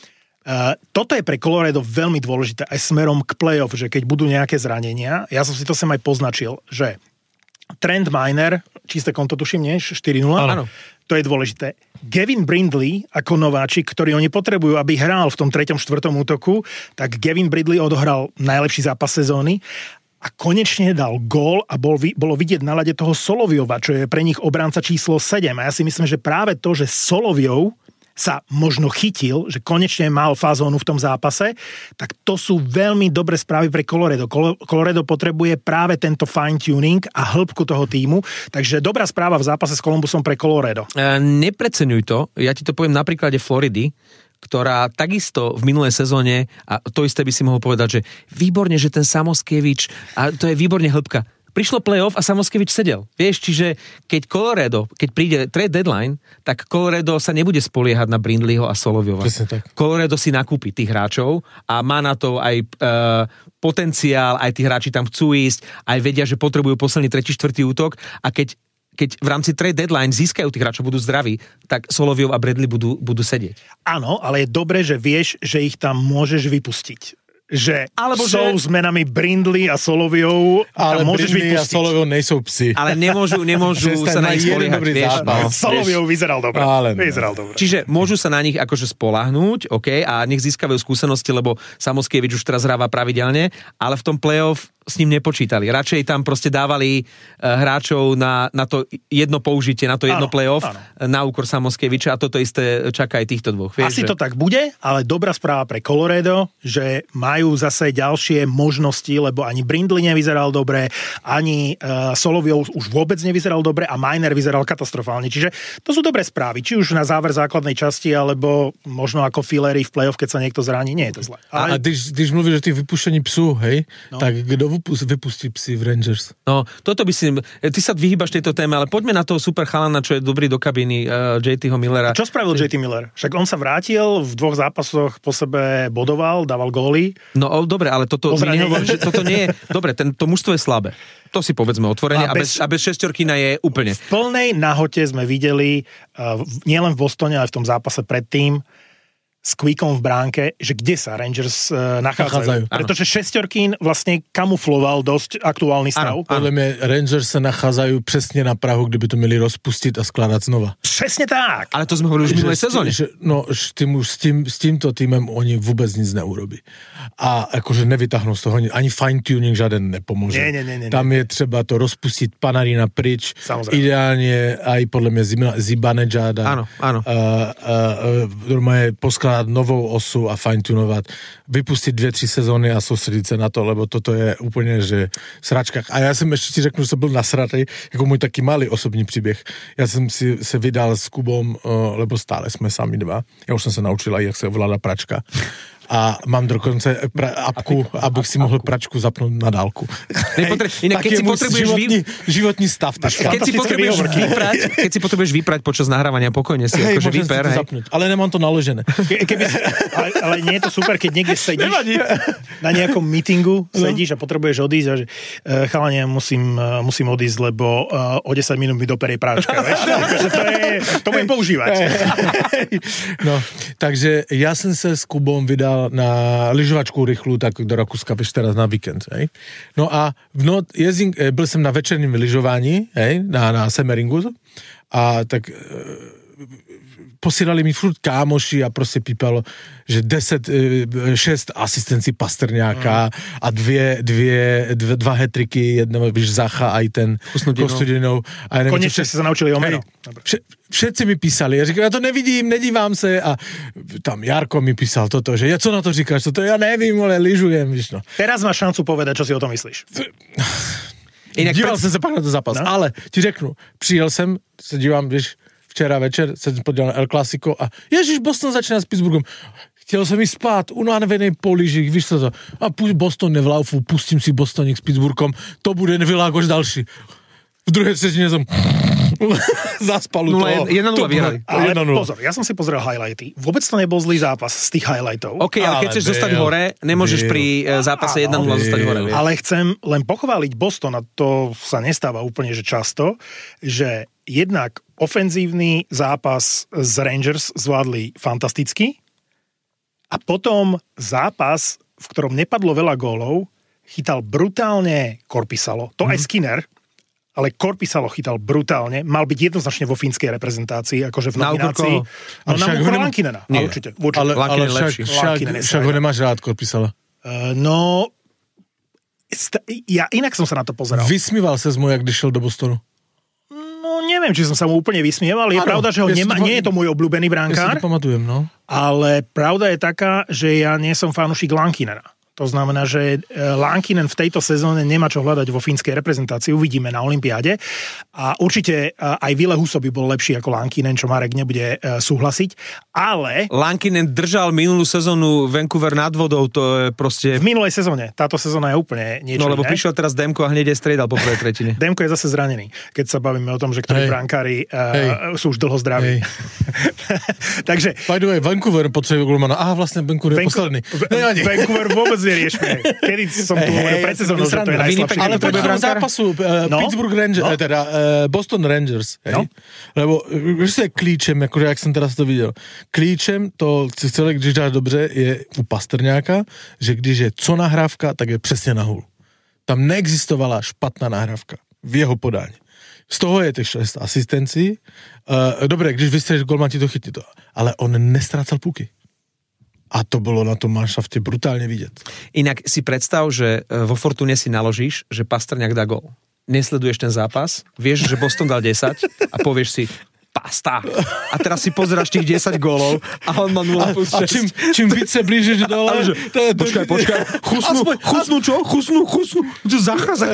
Toto je pre Colorado veľmi dôležité aj smerom k playoff, že keď budú nejaké zranenia, ja som si to sem aj poznačil, že Trent Miner, čisté konto tuším, nie? 4-0? Áno. To je dôležité. Gavin Brindley ako nováčik, ktorý oni potrebujú, aby hral v tom 3. 4. útoku, tak Gavin Brindley odohral najlepší zápas sezóny a konečne dal gól a bolo vidieť na ľade toho Soloviova, čo je pre nich obranca číslo 7. A ja si myslím, že práve to, že Soloviov sa možno chytil, že konečne mal fazónu v tom zápase, tak to sú veľmi dobré správy pre Colorado. Colorado potrebuje práve tento fine-tuning a hĺbku toho týmu, takže dobrá správa v zápase s Columbusom pre Colorado. Nepreceňuj to, ja ti to poviem na príklade Floridy, ktorá takisto v minulej sezóne, a to isté by si mohol povedať, že výborne, že ten Samoskievič, a to je výborne hĺbka. Prišlo playoff a Samoskievič sedel. Vieš, čiže keď príde trade deadline, tak Colorado sa nebude spoliehať na Brindleyho a Soloviova. Colorado si nakúpi tých hráčov a má na to aj potenciál, aj tí hráči tam chcú ísť, aj vedia, že potrebujú posledný 3. 4. útok a keď v rámci trade deadline získajú tých hráčov, budú zdraví, tak Soloviov a Bradley budú sedieť. Áno, ale je dobré, že vieš, že ich tam môžeš vypustiť. Že sú s menami Brindley a Soloviov ale môžeš Brindley vypustiť. A Soloviov nejsou psi. Ale nemôžu sa na nich spoliehať. Soloviov vyzeral dobre. Čiže môžu sa na nich akože spoľahnúť, OK, a nech získavajú skúsenosti, lebo Samoskievič už teraz hráva pravidelne, ale v tom playoff s ním nepočítali. Radšej tam proste dávali hráčov na to jedno použitie, na to jedno playoff, na úkor Samoskieviča a toto isté čaká aj týchto dvoch. Vieš, asi to tak bude, ale dobrá správa pre Colorado, že majú zase ďalšie možnosti, lebo ani Brindley nevyzeral dobre, ani Soloviov už vôbec nevyzeral dobre a Miner vyzeral katastrofálne. Čiže to sú dobré správy, či už na záver základnej časti, alebo možno ako filéry v playoff, keď sa niekto zraní, nie je to zle. Ale... A když mluvíš o tých vypuštění psů, hej, tak kdo vypustí psy v Rangers? No, toto by si... Ty sa vyhýbaš tejto téme, ale poďme na toho super chalana, čo je dobrý do kabíny, JTho Millera. Čo spravil JT Miller? Však on sa vrátil, v 2 zápasoch po sebe bodoval, dával góly. No, dobre, ale toto nie je... Dobre, to mužstvo je slabé. To si povedzme otvorene a bez šesťorkýna je úplne. V plnej nahote sme videli, nielen v Bostone, ale v tom zápase predtým, s Quickom v bránke, že kde sa Rangers nachádzajú. Pretože šesťorkín vlastne kamufloval dosť aktuálny stav. Podľa mňa Rangers sa nachádzajú presne na prahu, kde by to mieli rozpustiť a skladať znova. Presne tak! Ale to sme hovorili už v minulej sezóne. S týmto týmem oni vôbec nic neurobí. A akože nevytáhnú z toho ani fine-tuning žiaden nepomôže. Nie. Tam je třeba to rozpustiť Panarína pryč. Samozrejme. Ideálne aj podľa mňa Zibanejada. Áno. Normálne poskladať novou osu a fine-tunovať, vypustiť 2-3 sezóny a sústrediť sa na to, lebo toto je úplne, že sračka. A ja som ešte ti řeknu, že som byl nasratý, jako môj taký malý osobní příběh. Ja som si se vydal s Kubom, lebo stále sme sami dva. Ja už som sa naučila, jak sa ovláda pračka. A mám dokonce apku, abych si mohl pračku zapnúť na dálku. Inak keď si potrebuješ životný stav. Keď si potrebuješ vyprať počas nahrávania, pokojne si akože vyper. Ale nemám to naložené. Ale nie je to super, keď niekde sedíš na nejakom meetingu, sedíš a potrebuješ odísť a že chalanie, musím odísť, lebo o 10 minút mi doperie práčka. To budem používať. No, takže ja som sa s Kubom vydal na lyžovačku rychlú, tak do Rakúska vieš teraz na víkend. Hej. No a byl som na večerním lyžování, hej, na Semmeringu a tak posílali mi furt kámoši a prostě pípalo, že 6 asistencí Pastrňáka a dva hat-tricky, jedno, víš, Zacha aj ten Kostudinou. Konečne si sa naučili o meno. Všetci mi písali, ja říkám, ja to nevidím, nedívám se a tam Jarko mi písal toto, že co na to říkáš, toto ja nevím, ale lyžujem, víš no. Teraz máš šancu povedať, čo si o tom myslíš. Díval jsem se pak na to zápas, no? Ale ti řeknu, přijel jsem, se dívám, víš, včera večer jsem podíval na El Clasico a ježiš, Boston začíná s Pittsburghem. Chtěl jsem jí spát, unavený poližik, víš co to. A Boston nevlaufu, pustím si Bostoník s Pittsburghem, to bude Világoš další. V druhé třetině jsem zaspal u toho. 1-0 vyhrali. Ale pozor, ja som si pozrel highlighty. Vôbec to nebol zlý zápas z tých highlightov. OK, ale keď chceš zostať hore, nemôžeš pri zápase 1-0 zostať hore. Ale chcem len pochváliť Boston, a to sa nestáva úplne že často, že jednak ofenzívny zápas z Rangers zvládli fantasticky a potom zápas, v ktorom nepadlo veľa gólov, chytal brutálne Korpisalo. To aj Skinner, ale Korpisalo chytal brutálne. Mal byť jednoznačne vo fínskej reprezentácii, akože v nominácii. No na úkor Lankinena. Určite. Ale však ho nemáš rád, Korpisalo. Ja inak som sa na to pozeral. Vysmíval sa mu, jak když šel do Bostonu? No neviem, či som sa mu úplne vysmieval. Je pravda, že nie je to môj obľúbený brankár. Ja si to pamatujem, no. Ale pravda je taká, že ja nie som fanúšik Lankinena. To znamená, že Lankinen v tejto sezóne nemá čo hľadať vo fínskej reprezentácii. Uvidíme na olympiáde. A určite aj Ville Husso by bol lepší ako Lankinen, čo Marek nebude súhlasiť. Ale... Lankinen držal minulú sezónu Vancouver nad vodou, to je proste... V minulej sezóne. Táto sezóna je úplne niečo iné. No lebo prišiel teraz Demko a hneď je striedal po prvej tretine. Demko je zase zranený, keď sa bavíme o tom, že ktorí brankári sú už dlho zdraví. Takže... By the way, Vancouver potrebuje golmana. Aha, vlastne Vancouver je posledný. Vancouver vôbec neriešme. Kedy som tu hovoril pred sezónou, že to je najslabšie. Ale poďme v zápasu Pittsburgh Rangers, Boston Rangers. No. Lebo víš, co je klíčem, akože jak jsem teraz to viděl. Klíčem to celé, když dáš dobře, je u Pastrňáka, že když je co nahrávka, tak je přesně na hůl. Tam neexistovala špatná nahrávka v jeho podání. Z toho je těch 6 asistencí. Dobré, když vystřelíš golman, ti to chytí to. Ale on nestrácal puky. A to bolo na tom manšafte brutálne vidieť. Inak si predstav, že vo Fortune si naložíš, že Pastrňák dá gól. Nesleduješ ten zápas, vieš, že Boston dal 10 a povieš si pasta. A teraz si pozeráš tých 10 gólov a on má 0 plus 6. A čím více blížiš dole... Počkaj. Chusnú čo? Chusnú. To zachádza.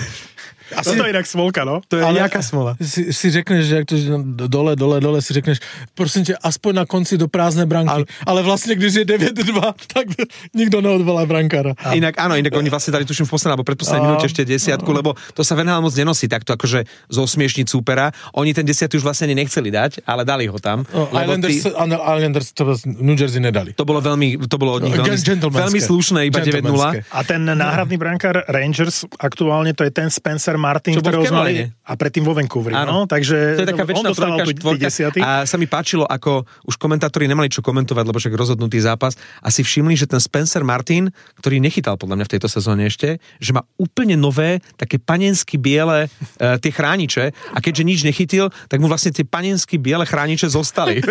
To je inak smolka, no? To je nejaká smola. Si řekneš, že jak to dole, si řekneš, prosím tě, aspoň na konci do prázdné branky. Ale vlastne, když je 9-2, tak nikto neodvolá brankára. Inak oni vlastne dali tuším v poslednej alebo predposlednej minúte ešte 10, lebo to sa Van Hal moc nenosí takto akože zosmiešniť súpera. Oni ten 10 už vlastne nechceli dať, ale dali ho tam. Islanders to New Jersey nedali. To bolo od nich veľmi slušné, iba 9-0. A ten náhradný brankár Rangers, aktuálne to je ten Spencer Martin, ktorého znali a predtým vo Vancouveri. No? Takže to je taká väčšiná trojka. A sa mi páčilo, ako už komentátori nemali čo komentovať, lebo však rozhodnutý zápas. A si všimli, že ten Spencer Martin, ktorý nechytal podľa mňa v tejto sezóne ešte, že má úplne nové, také panensky biele tie chrániče a keďže nič nechytil, tak mu vlastne tie panensky biele chrániče zostali.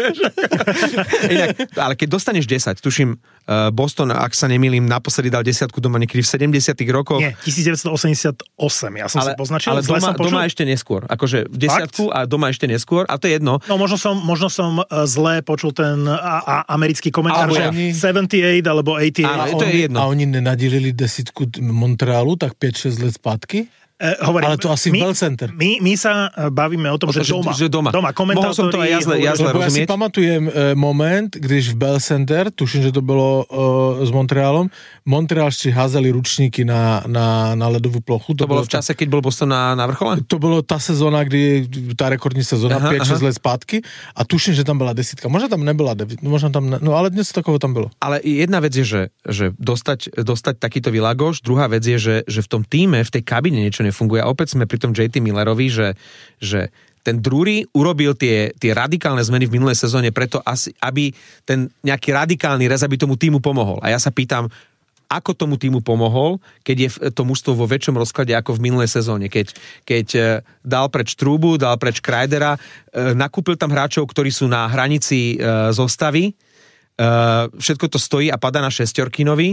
Inak, ale keď dostaneš 10, tuším, Boston, ak sa nemýlim, naposledy dal 10 doma niekedy v 70. rokoch. Nie, 1988. Ja som si poznačil. Ale doma ešte neskôr. Akože v 10 a doma ešte neskôr. A to je jedno. No možno som zle počul ten americký komentár, že 78 alebo 88. To je jedno. A oni nenadelili 10 Montrealu tak 5-6 let zpátky? Hovorím, ale to asi v Bell Center. My sa bavíme o tom, že doma. Mohol som to aj ja zle rozumieť. Ja si pamatujem moment, když v Bell Center, tuším, že to bolo s Montrealom, Montrealšti házali ručníky na ledovú plochu. To bolo v čase, keď bol Boston na vrchole? To bolo tá sezóna, kdy tá rekordní sezóna, 5-6 let zpátky a tuším, že tam bola 10. Možno tam nebola 9, ale dnes takového tam bylo. Ale jedna vec je, že dostať takýto Világoš, druhá vec je, že v tom tíme, v tej kabine niečo nefunguje. A opäť sme pri tom JT Millerovi, že ten Drury urobil tie radikálne zmeny v minulej sezóne preto, aby ten nejaký radikálny rez, aby tomu týmu pomohol. A ja sa pýtam, ako tomu týmu pomohol, keď je to mužstvo vo väčšom rozklade ako v minulej sezóne. Keď dal preč Troubu, dal preč Kreidera, nakúpil tam hráčov, ktorí sú na hranici zostavy, všetko to stojí a padá na šesťorkinovi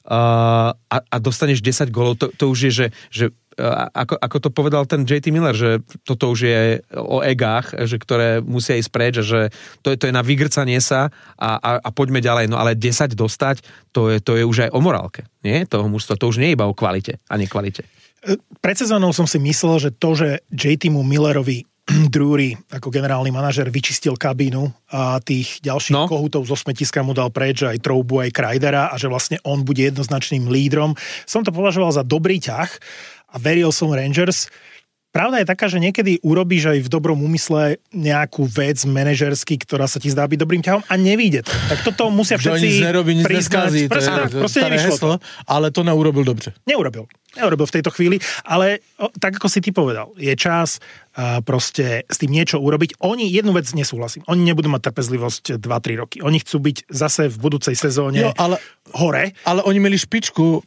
a dostaneš 10 golov. To už je, že ako to povedal ten JT Miller, že toto už je o egách, že ktoré musia ísť preč, že to je na vygrcanie sa a poďme ďalej. No ale 10 dostať, to je už aj o morálke. Nie? Toho mužstva, to už nie je iba o kvalite a nekvalite. Pred sezónou som si myslel, že to, že JT-mu Millerovi Drury ako generálny manažer vyčistil kabínu a tých ďalších kohutov zo smetiska mu dal preč, aj Troubu, aj Kreidera a že vlastne on bude jednoznačným lídrom. Som to považoval za dobrý ťah a veril som Rangers. Pravda je taká, že niekedy urobíš aj v dobrom úmysle nejakú vec manažersky, ktorá sa ti zdá byť dobrým ťahom a nevíde to. Tak toto musia všetci priznať. Proste nevyšlo to. Ale to neurobil dobře. Neurobil v tejto chvíli, ale tak ako si ty povedal, je čas proste s tým niečo urobiť. Oni jednu vec nesúhlasím. Oni nebudú mať trpezlivosť 2-3 roky. Oni chcú byť zase v budúcej sezóne hore. Ale oni mali špičku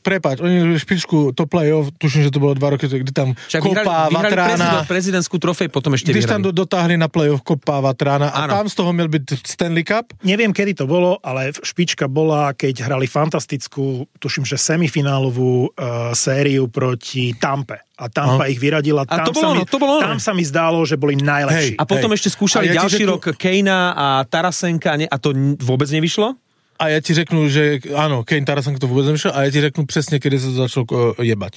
to play-off, tuším, že to bolo 2 roky, kde tam Kopa, Vatrána. Prezidentskú trofej, potom ešte vyhrali. Když tam dotáhli na play-off Kopa, Vatrána a tam z toho mal byť Stanley Cup. Neviem, kedy to bolo, ale špička bola, keď hrali fantastickú, tuším, že semifinálovú sériu proti Tampe. A Tampa ich vyradila. Tam sa mi zdálo, že boli najlepší. A potom ešte skúšali ďalší rok Kanea a Tarasenka a to vôbec nevyšlo? A ja ti řeknu, že áno, Kane, Tarasenka to vôbec nevyšlo a ja ti řeknu presne, kedy sa to začalo jebať.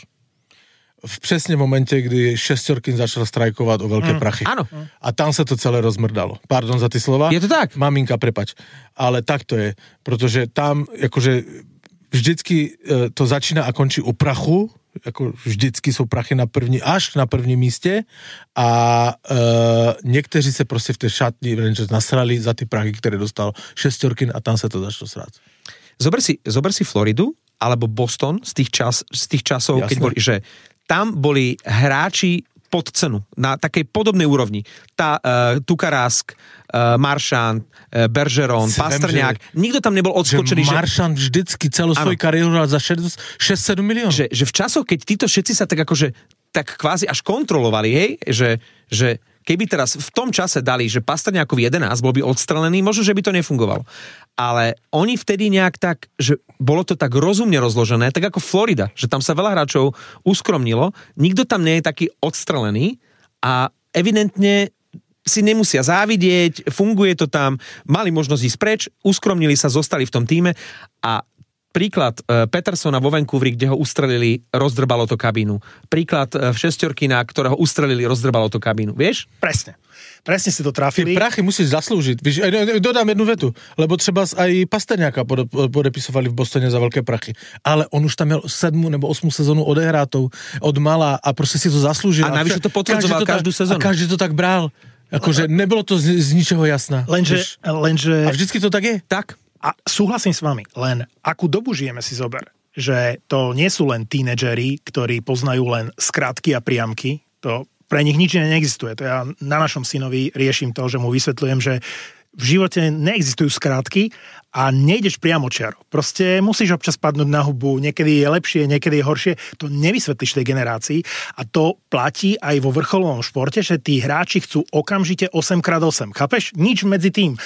V přesně momente, kdy Šesťorkin začal strajkovat o veľké prachy. Áno. A tam sa to celé rozmrdalo. Pardon za ty slova. Je to tak? Maminka, prepač. Ale tak to je. Protože tam, akože vždycky to začíná a končí u prachu, jako vždycky jsou prachy až na prvním místě a někteří se prostě v té šatni Rangers nasrali za ty prachy, které dostal Šesťorkin a tam se to začalo srát. Zober si Floridu alebo Boston z tých časov, keď boli, že tam boli hráči pod cenu, na takej podobnej úrovni. Tukarask, Marchand, Bergeron, Pastrňák, nikto tam nebol odskočený. Marchand vždycky celú svoju kariéru za 6-7 miliónov. Že v časoch, keď títo všetci sa tak akože tak kvázi až kontrolovali, hej, že keby teraz v tom čase dali, že Pastrňákovi 11 bol by odstrelený, možno, že by to nefungovalo. Ale oni vtedy nejak tak, že bolo to tak rozumne rozložené, tak ako Florida, že tam sa veľa hráčov uskromnilo, nikto tam nie je taký odstrelený a evidentne si nemusia závidieť, funguje to tam, mali možnosť ísť preč, uskromnili sa, zostali v tom týme a príklad Petersona vo Vancouveri, kde ho ustrelili, rozdrbalo to kabínu. Príklad Šesťorkina, ktorého ustrelili, rozdrbalo to kabínu. Vieš? Presne si to trafili. Ty prachy musíš zaslúžiť. Víš, dodám jednu vetu, lebo třeba aj Pastrňáka podepisovali v Bostone za veľké prachy. Ale on už tam měl 7 nebo 8 sezónu odehrátou od mala a prostě si to zaslúžil. A navyše to potvrdzoval každú sezónu. A každý to tak bral. Akože nebylo to z ničeho jasné. Lenže... A vždycky to tak je. Tak. A súhlasím s vami, len akú dobu žijeme si zober, že to nie sú len tínedžeri, ktorí poznajú len skratky a priamky, to pre nich nič neexistuje. To ja na našom synovi riešim to, že mu vysvetľujem, že v živote neexistujú skratky a nejdeš priamo čiaro. Proste musíš občas padnúť na hubu, niekedy je lepšie, niekedy je horšie, to nevysvetlíš tej generácii a to platí aj vo vrcholovom športe, že tí hráči chcú okamžite 8x8. Chápeš? Nič medzi tým.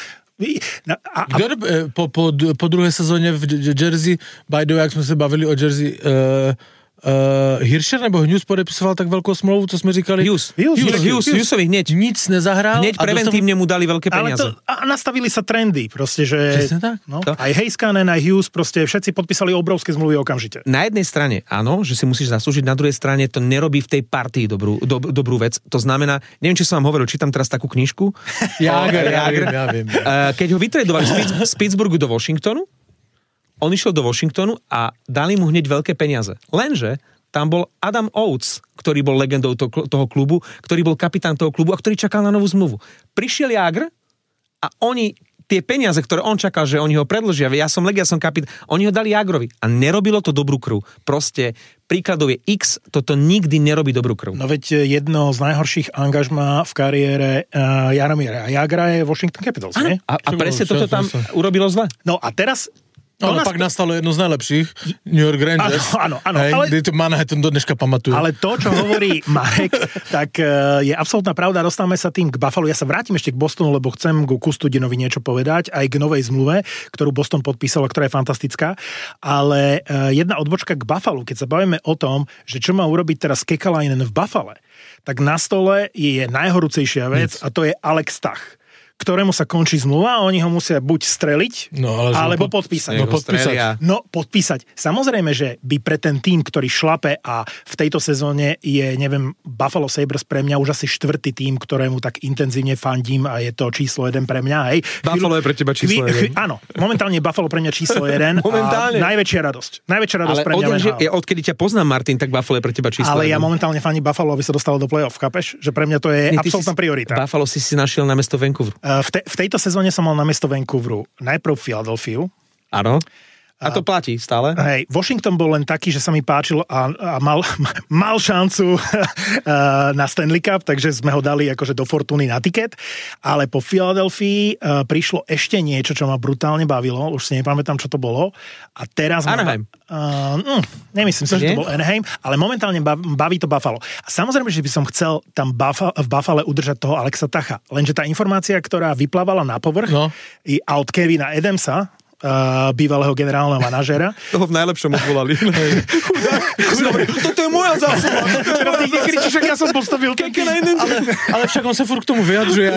Po druhé sezóně v Jersey, by the way, jak jsme se bavili o Jersey, Hirscher nebo Hughes podepisoval tak veľkou smlouvu, co sme říkali? Hughesovi hneď. Nic nezahral. Hneď preventívne mu dali veľké peniaze. A nastavili sa trendy, proste, že... Tak? No, aj Heiskanen, aj Hughes, proste všetci podpísali obrovské zmluvy okamžite. Na jednej strane áno, že si musíš zaslúžiť, na druhej strane to nerobí v tej partii dobrú vec. To znamená, neviem, či som vám hovoril, čítam teraz takú knižku. Ja viem. Keď ho vytredovali z Pittsburghu do Washingtonu, on išiel do Washingtonu a dali mu hneď veľké peniaze. Lenže tam bol Adam Oates, ktorý bol legendou toho klubu, ktorý bol kapitán toho klubu a ktorý čakal na novú zmluvu. Prišiel Jágr a oni tie peniaze, ktoré on čakal, že oni ho predĺžia, ja som kapitán, oni ho dali Jágrovi a nerobilo to dobrú krv. Proste príkladov je X, toto nikdy nerobí dobrú krv. No veď jedno z najhorších angažmá v kariére Jaromíra Jágra je Washington Capitals, nie? A presne toto tam urobilo zle. No a teraz Ale pak nastalo jedno z najlepších, New York Rangers. Áno, hej, ale... Kde to Manhattan do dneška pamatuje. Ale to, čo hovorí Marek, tak je absolútna pravda. Dostávame sa tým k Buffalo. Ja sa vrátim ešte k Bostonu, lebo chcem ku Kustudinovi niečo povedať, aj k novej zmluve, ktorú Boston podpísal, ktorá je fantastická. Ale jedna odbočka k Buffalo, keď sa bavíme o tom, že čo má urobiť teraz Kekalainen v Buffale, tak na stole je najhorúcejšia vec a to je Alex Tach, ktorému sa končí zmluva a oni ho musia buď streliť, alebo podpísať. Podpísať. Samozrejme, že by pre ten tým, ktorý šlape a v tejto sezóne je, neviem, Buffalo Sabres pre mňa už asi 4. tým, ktorému tak intenzívne fandím a je to číslo 1 pre mňa. Hej. Buffalo je pre teba číslo 1. Áno, momentálne Buffalo pre mňa číslo 1. Momentálne. Najväčšia radosť. Najväčšia radosť pre mňa. Odkedy ťa poznám, Martin, tak Buffalo je pre teba číslo 1. Ale ja momentálne fandím Buffalo, aby sa dostalo do play-off, chápeš? Že pre mňa to je absolútna priorita. Buffalo si našiel na mesto Vancouver. V tejto sezóne som mal na mesto Vancouveru najprv Philadelphia. Áno. A to platí stále? Hej, Washington bol len taký, že sa mi páčil a mal šancu na Stanley Cup, takže sme ho dali akože do Fortuny na tiket, ale po Philadelphii prišlo ešte niečo, čo ma brutálne bavilo, už si nepamätám, čo to bolo. A teraz Anaheim. Nemyslím si, že to bol Anaheim, ale momentálne baví to Buffalo. A samozrejme, že by som chcel tam v Buffale udržať toho Alexa Tacha, lenže tá informácia, ktorá vyplávala na povrch a od Kevina Adamsa, bývalého generálneho manažéra. Toho v najlepšom odvolali. Toto je moja zásluha. Ty nekričíš, ak ja som postavil ale však on sa furt k tomu vyjadřuje.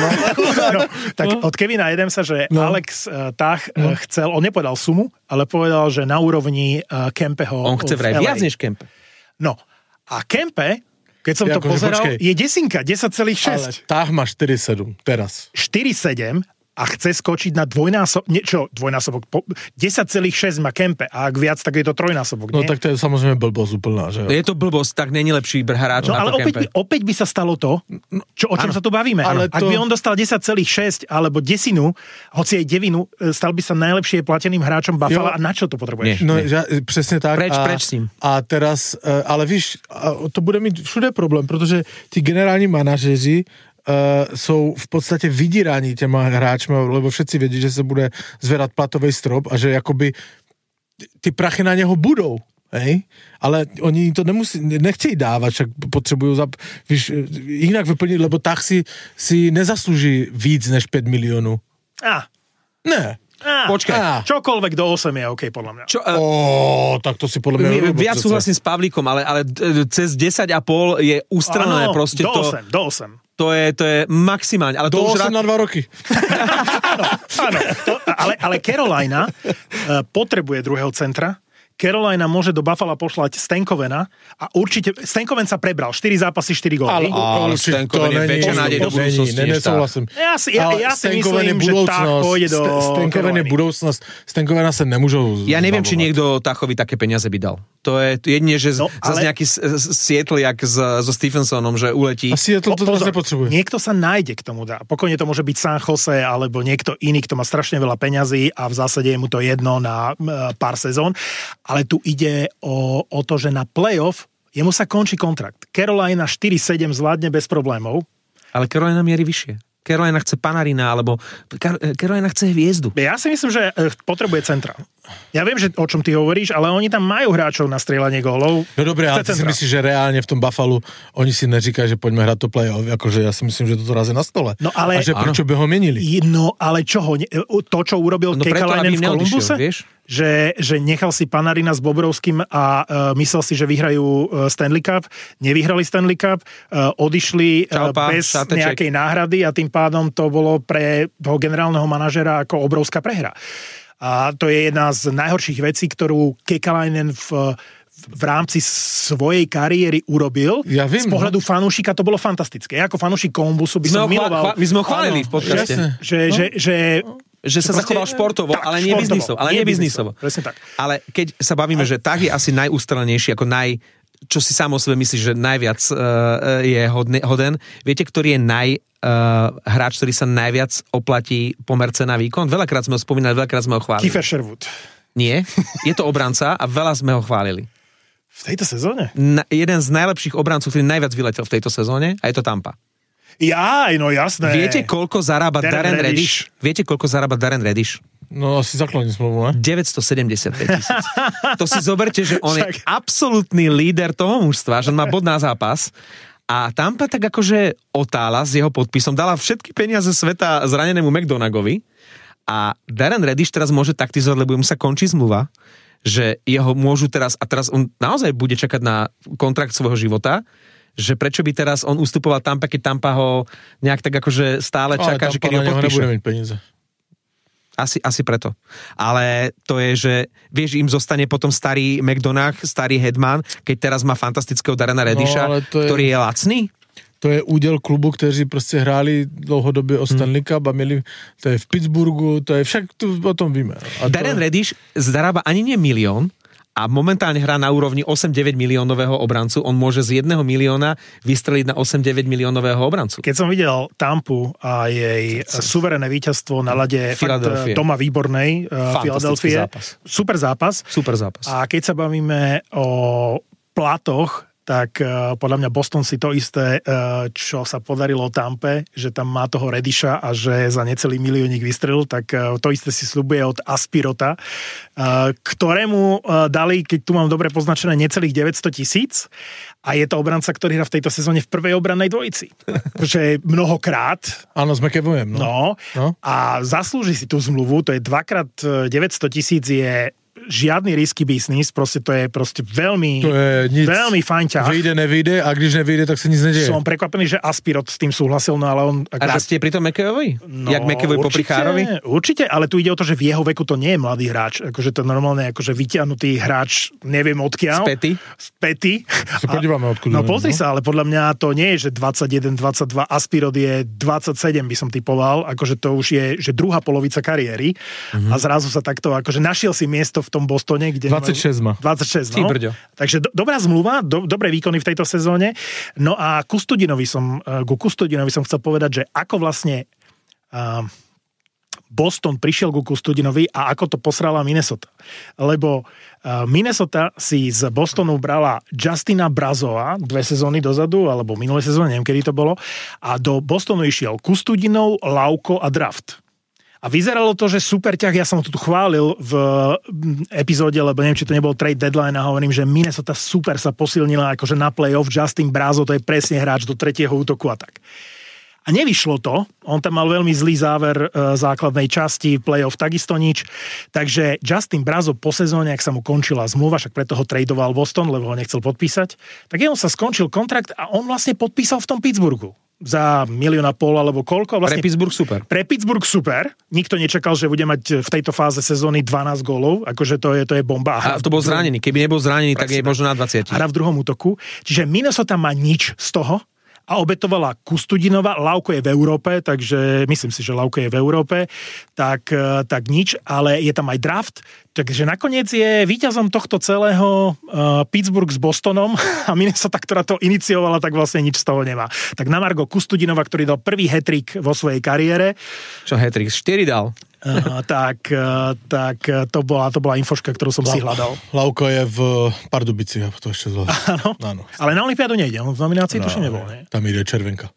Tak od Kevina Adamsa, že Alex Tach chcel, on nepovedal sumu, ale povedal, že na úrovni Kempeho. On chce vraj viac než Kempe. No. A Kempe, keď som to pozeral, je desinka, 10,6. Ale Tach má 4,7 teraz. 4,7 a chce skočiť na dvojnásobok, 10,6 má Kempe a ak viac, tak je to trojnásobok, nie? No tak to je samozrejme blbosť úplná, že? Je to blbosť, tak není lepší hráč na to Kempe. Ale opäť by sa stalo to, o čom sa tu bavíme. Ale ak by on dostal 10,6 alebo desinu, hoci aj devinu, stal by sa najlepšie plateným hráčom Buffalo a na čo to potrebuješ? Presne tak. Preč s ním. A teraz, ale víš, to bude mít všude problém, protože tí generální manažeři jsou v podstatě vydíraní těma hráčmi, lebo všetci vědí, že se bude zvedat platový strop a že jakoby ty prachy na něho budou, hej? Ale oni to nechtějí dávat, však potřebují jinak vyplnit, lebo tak si nezasluží víc než 5 milionů. Ne. Počkaj, čokoľvek do 8 je OK, podľa mňa. Tak to si podľa mňa... Viac súhlasím s Pavlíkom, ale cez 10,5 je ustrelené proste do 8. To je maximálne. Ale do to 8 na 2 roky. Áno. Ale Carolina potrebuje druhého centra. Carolina môže do Buffalo poslať Stankovena a určite Stankoven sa prebral. 4 zápasy, 4 góly. Ale Stankoven je väčšia nádej do budúcnosti. Nesouhlasím. Ja si myslím, že tak pôjde do Stankoven je budúcnosť. Stankovena sa nemôžu... Ja neviem, či niekto Tachovi také peniaze by dal. To je jedine, že zase nejaký Seattle, jak so Stephensonom, že uletí. A Seattle to teraz nepotrebuje. Niekto sa nájde k tomu dá. Pokojne to môže byť San Jose alebo niekto iný, kto má strašne veľa peňazí a v zásade je mu to jedno na pár sezón. Ale tu ide o to, že na playoff jemu sa končí kontrakt. Carolina 4-7 zvládne bez problémov. Ale Carolina mierí vyššie. Carolina chce Panarina, alebo Carolina chce hviezdu. Ja si myslím, že potrebuje centra. Ja viem, že o čom ty hovoríš, ale oni tam majú hráčov na strieľanie gólov. No dobre, ale ty si myslíš, že reálne v tom Buffalo oni si neříkajú, že poďme hrať to play-off, akože ja si myslím, že toto raz je na stole. No ale, a že prečo by ho menili? No ale čoho? To, čo urobil Kekalainen v Columbuse? Že nechal si Panarina s Bobrovským a myslel si, že vyhrajú Stanley Cup. Nevyhrali Stanley Cup, odišli bez nejakej náhrady a tým pádom to bolo pre toho generálneho manažera ako obrovská prehra. A to je jedna z najhorších vecí, ktorú Kekalainen v rámci svojej kariéry urobil. Ja viem, z pohľadu fanúšika to bolo fantastické. Ja ako fanúšik Columbusu by som miloval... My sme ho chválili v podcaste. Že sa zachoval športovo, ale nie biznisovo. Presne tak. Ale keď sa bavíme, že tak je asi najústrelnejší, ako čo si sám o sebe myslíš, že najviac je hoden. Viete, ktorý je hráč, ktorý sa najviac oplatí pomer cena výkon? Veľakrát sme ho spomínali, veľakrát sme ho chválili. Kiefer Sherwood. Nie, je to obranca a veľa sme ho chválili. V tejto sezóne? Jeden z najlepších obrancov, ktorý najviac vyletel v tejto sezóne a je to Tampa. No jasné. Viete, koľko zarába Darren Reddish? Viete, koľko zarába Darren Reddish? No asi zakladní zmluvu, ne? 975 000. To si zoberte, že on je absolútny líder toho mužstva, že on má bod na zápas a Tampa tak akože otála s jeho podpisom, dala všetky peniaze sveta zranenému McDonagovi a Darren Reddish teraz môže taktizovať, lebo mu sa končí zmluva, že jeho môžu teraz, a teraz on naozaj bude čakať na kontrakt svojho života, že prečo by teraz on ustupoval Tampa, keď Tampa ho nejak tak akože stále čaká, že keď ho podpíše. Nebude mať peniaze. Asi preto. Ale to je, že vieš, im zostane potom starý McDonagh, starý Hedman, keď teraz má fantastického Darrena Reddisha, ktorý je lacný. To je úděl klubu, kteří prostě hráli dlouhodobě o Stanley Cup a měli, to je v Pittsburghu, to je však, o tom víme. Darren Reddish zarába ani nie milión, a momentálne hrá na úrovni 8-9 miliónového obrancu. On môže z 1 milióna vystreliť na 8-9 miliónového obrancu. Keď som videl Tampu a jej suverénne víťazstvo na ľade Toma Výbornej Filadelfie. Super zápas. A keď sa bavíme o platoch, tak podľa mňa Boston si to isté, čo sa podarilo Tampe, že tam má toho Reddisha a že za necelý miliónik vystrelil, tak to isté si sľubuje od Aspirota, ktorému dali, keď tu mám dobre poznačené, necelých 900 000 a je to obranca, ktorý hrá v tejto sezóne v prvej obrannej dvojici. Že mnohokrát. Áno, sme kevujem. No. A zaslúži si tú zmluvu, to je 2x 900 000 je žiadny risky business, proste to je proste veľmi fajn ťah. Vyjde, nevyjde a když nevyjde, tak sa nic nedieje. Som prekvapený, že Aspirot s tým súhlasil, no ale on... A rastie pri tom McAvoy? No, jak McAvoy popri Chárovi? Určite, ale tu ide o to, že v jeho veku to nie je mladý hráč, akože to normálne akože vyťahnutý hráč, neviem odkiaľ. Z Pety? Sa podívame odkud. No pozri sa, ale podľa mňa to nie je, že 21, 22, Aspirot je 27, by som typoval, akože to už je, že druhá polovica kariéry a zrazu sa takto, akože našiel si miesto v tom Bostone, kde 26 má. 26, no. Takže dobrá zmluva, dobré výkony v tejto sezóne. No a ku Studinovi som chcel povedať, že ako vlastne Boston prišiel ku Studinovi a ako to posrala Minnesota. Lebo Minnesota si z Bostonu brala Justina Brazova 2 sezóny dozadu, alebo minulé sezóny, neviem, kedy to bolo, a do Bostonu išiel Kustudinov, Lauko a draft. A vyzeralo to, že super ťah, ja som to tu chválil v epizóde, lebo neviem, či to nebol trade deadline a hovorím, že Minnesota super sa posilnila akože na playoff, Justin Brazo, to je presne hráč do 3. útoku a tak. A nevyšlo to, on tam mal veľmi zlý záver základnej časti, playoff takisto nič, takže Justin Brazo po sezóne, ak sa mu končila zmluva, však preto ho tradoval Boston, lebo ho nechcel podpísať, tak on sa skončil kontrakt a on vlastne podpísal v tom Pittsburghu. Za 1,5 milióna alebo koľko. Vlastne pre Pittsburgh super. Pre Pittsburgh super. Nikto nečakal, že bude mať v tejto fáze sezóny 12 gólov. Akože to je bomba. A to bol zranený. Keby nebol zranený, tak je možno na 20. Hra v druhom útoku. Čiže Minnesota má nič z toho a obetovala Kustudinova. Lauko je v Európe, takže myslím si, že Lauko je v Európe. Tak nič, ale je tam aj draft. Takže nakoniec je víťazom tohto celého Pittsburgh s Bostonom a Minnesota, ktorá to iniciovala, tak vlastne nič z toho nemá. Tak na margo Kustudinova, ktorý dal prvý hat-trick vo svojej kariére. Čo hat-trick? 4 dal. Tak to bola infoška, ktorú som si hľadal. Lauko je v Pardubici, to ešte zvládol. Áno. Ale na olympiádu nejde, on v nominácii tuším nebol, nie? Tam ide červenka.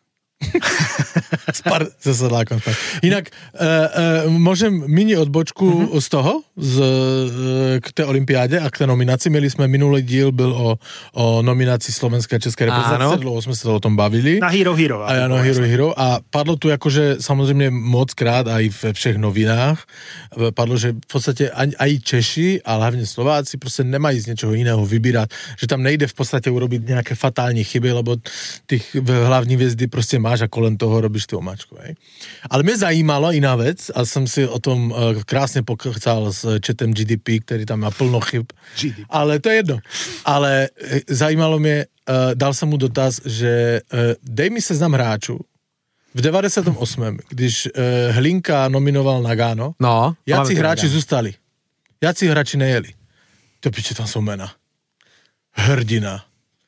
Inak môžem mini odbočku z toho k té olympiáde a k té nominaci. Měli jsme minulý díl, byl o nominaci Slovenské a České reprezentace, dlouho jsme se o tom bavili. Na Hero. Áno, Hero. A padlo tu jakože samozřejmě moc krát aj ve všech novinách, padlo, že v podstatě aj Češi, a hlavně Slováci prostě nemají z něčeho jiného vybírat, že tam nejde v podstatě urobit nějaké fatální chyby, lebo těch hlavní hvězdy prostě máš a kolem toho robíš tú omáčku. Hej. Ale mě zajímalo jiná vec a jsem si o tom krásně pokechcal s chatem GDP, který tam má plno chyb. Ale to je jedno. Ale zajímalo mě, dal jsem mu dotaz, že dej mi seznam hráčů v 98. když Hlinka nominoval Nagano, jací hráči zůstali? Jací hráči nejeli? To piče, tam jsou jména. Hrdina,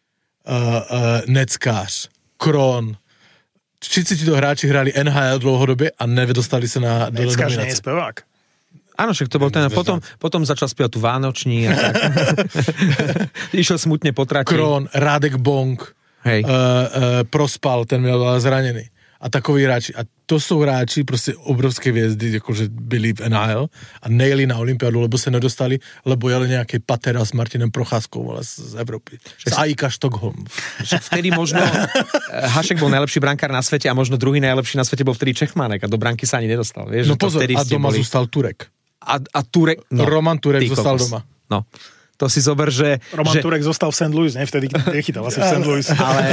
Neckář, Kron, všetci títo hráči hrali NHL dlouhodobě a nedostali sa na nominace. Neckář nie je spevák. Áno, však to bol ten, potom začal spievať tu Vánoční a tak. Išiel smutne po trati. Kron, Radek Bonk, Prospal, ten byl zranený. a takoví hráči. A to jsou hráči, prostě obrovské hvězdy, jakože byli v NHL a nejeli na olympiádu, lebo se nedostali, lebo jeli nějaký Patera s Martinem Procházkou, ale z Evropy. Z AIK Stockholm. Vtedy možno Hašek bol najlepší brankár na svete a možno druhý najlepší na svete bol vtedy Čechmánek a do branky sa ani nedostal. Vieš, no pozor, a doma zůstal Turek. A Turek... No, Roman Turek zostal doma. No. To si zober, že... Roman Turek zostal v St. Louis, ne? Vtedy nechytal asi v St. Louis. Ale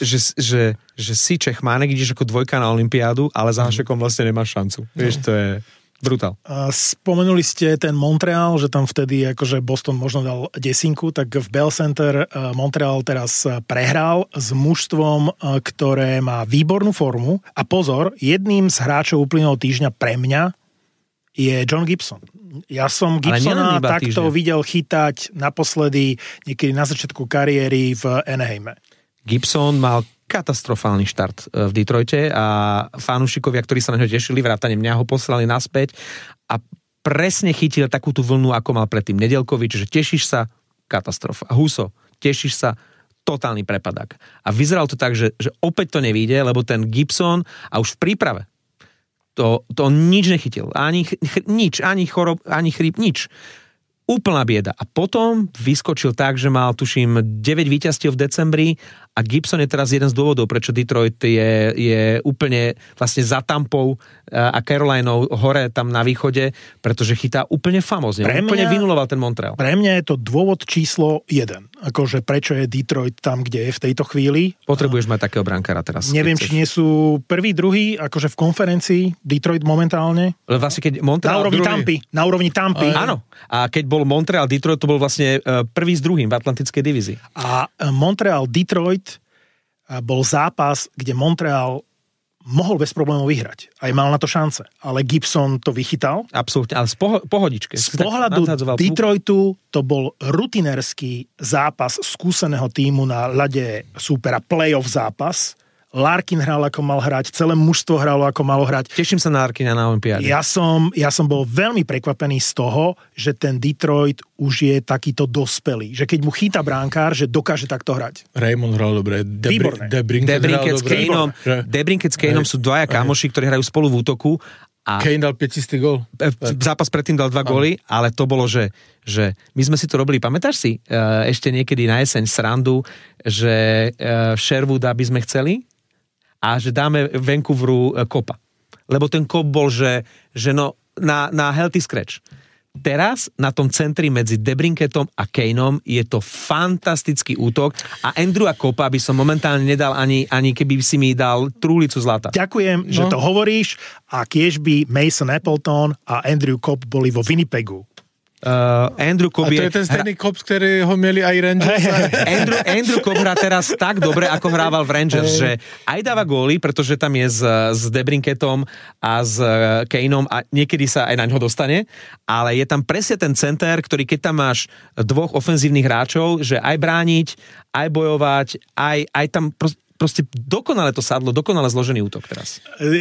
že si Čechmánek, ideš ako dvojka na olympiádu, ale za Hašekom vlastne nemáš šancu. Vieš, to je brutál. Spomenuli ste ten Montreal, že tam vtedy akože Boston možno dal desinku, tak v Bell Center Montreal teraz prehral s mužstvom, ktoré má výbornú formu. A pozor, jedným z hráčov uplynulého týždňa pre mňa je John Gibson. Ja som Gibsona takto videl chytať naposledy niekedy na začiatku kariéry v Anaheime. Gibson mal katastrofálny štart v Detroite a fanúšikovia, ktorí sa na ňo tešili, vrátane mňa, ho poslali naspäť a presne chytil takú tú vlnu, ako mal predtým Nedeľkovič, že tešíš sa, katastrofa. Huso, tešíš sa, totálny prepadák. A vyzeral to tak, že opäť to nevíde, lebo ten Gibson a už v príprave to nič nechytil. Ani chorob, ani chríp, nič. Úplná bieda. A potom vyskočil tak, že mal, tuším, 9 víťazstiev v decembri a Gibson je teraz jeden z dôvodov, prečo Detroit je úplne vlastne za Tampou a Carolinou hore tam na východe, pretože chytá úplne famózne. Úplne vynuloval ten Montreal. Pre mňa je to dôvod číslo 1. Akože prečo je Detroit tam, kde je v tejto chvíli. Potrebuješ mať takého brankára teraz. Neviem, či nie sú prvý, druhý, akože v konferencii Detroit momentálne. Vlastne keď Montreal... Na úrovni Tampy. Áno. A keď bol Montreal Detroit, to bol vlastne prvý s druhým v Atlantickej divízii. A Montreal Detroit bol zápas, kde Montreal mohol bez problémov vyhrať. Aj mal na to šance. Ale Gibson to vychytal. Absolútne, ale z pohodičke. Z pohľadu Detroitu to bol rutinerský zápas skúseného tímu na ľade súpera, playoff zápas. Larkin hral, ako mal hrať, celé mužstvo hralo, ako malo hrať. Teším sa na Larkina na olympiáde. Ja som bol veľmi prekvapený z toho, že ten Detroit už je takýto dospelý. Že keď mu chýta bránkár, že dokáže takto hrať. Raymond hral dobre. Debrincat s Kaneom sú dvaja kamoši, ktorí hrajú spolu v útoku. A Kane dal 500 gól. Zápas predtým dal 2 góly, ale to bolo, že my sme si to robili, pamätáš si, ešte niekedy na jeseň srandu, že Sherwooda by sme chceli a že dáme Vancouveru kopa. Lebo ten kop bol, že no, na healthy scratch. Teraz na tom centri medzi Debrincatom a Kaneom je to fantastický útok a Andrewa Copa by som momentálne nedal ani keby si mi dal trúlicu zlata. Ďakujem, že to hovoríš a kiež by Mason Appleton a Andrew Copp boli vo Winnipegu. Andrew Copp je ten stejný Copp, ktorý ho mieli aj Rangers. Andrew Copp hrá teraz tak dobre, ako hrával v Rangers, že aj dáva góly, pretože tam je s Debrincatom a s Kaneom a niekedy sa aj na ňo dostane, ale je tam presne ten center, ktorý keď tam máš dvoch ofenzívnych hráčov, že aj brániť, aj bojovať, aj tam proste dokonale to sadlo, dokonale zložený útok teraz.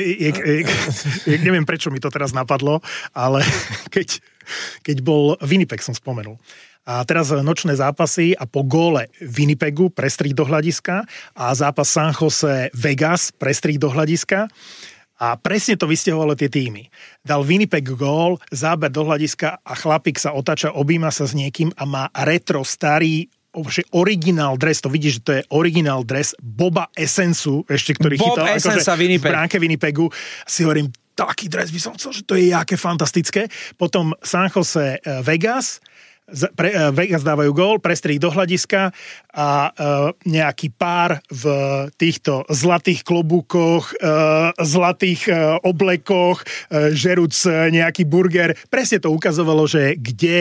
Neviem, prečo mi to teraz napadlo, ale keď bol Winnipeg, som spomenul. A teraz nočné zápasy a po góle Winnipegu prestrih do hľadiska a zápas San Jose Vegas prestrih do hľadiska a presne to vysťahovalo tie týmy. Dal Winnipeg gól, záber do hľadiska a chlapík sa otáča, objíma sa s niekým a má retro starý originál dres, to vidíš, že to je originál dres Boba Essensu, ešte ktorý chytal v bránke Winnipegu. Si hovorím, taký dres by som chcel, že to je jaké fantastické. Potom San Jose Vegas, Vegas dávajú gól, prestrih do hľadiska a nejaký pár v týchto zlatých klobúkoch, zlatých oblekoch, žerúc nejaký burger. Presne to ukazovalo, že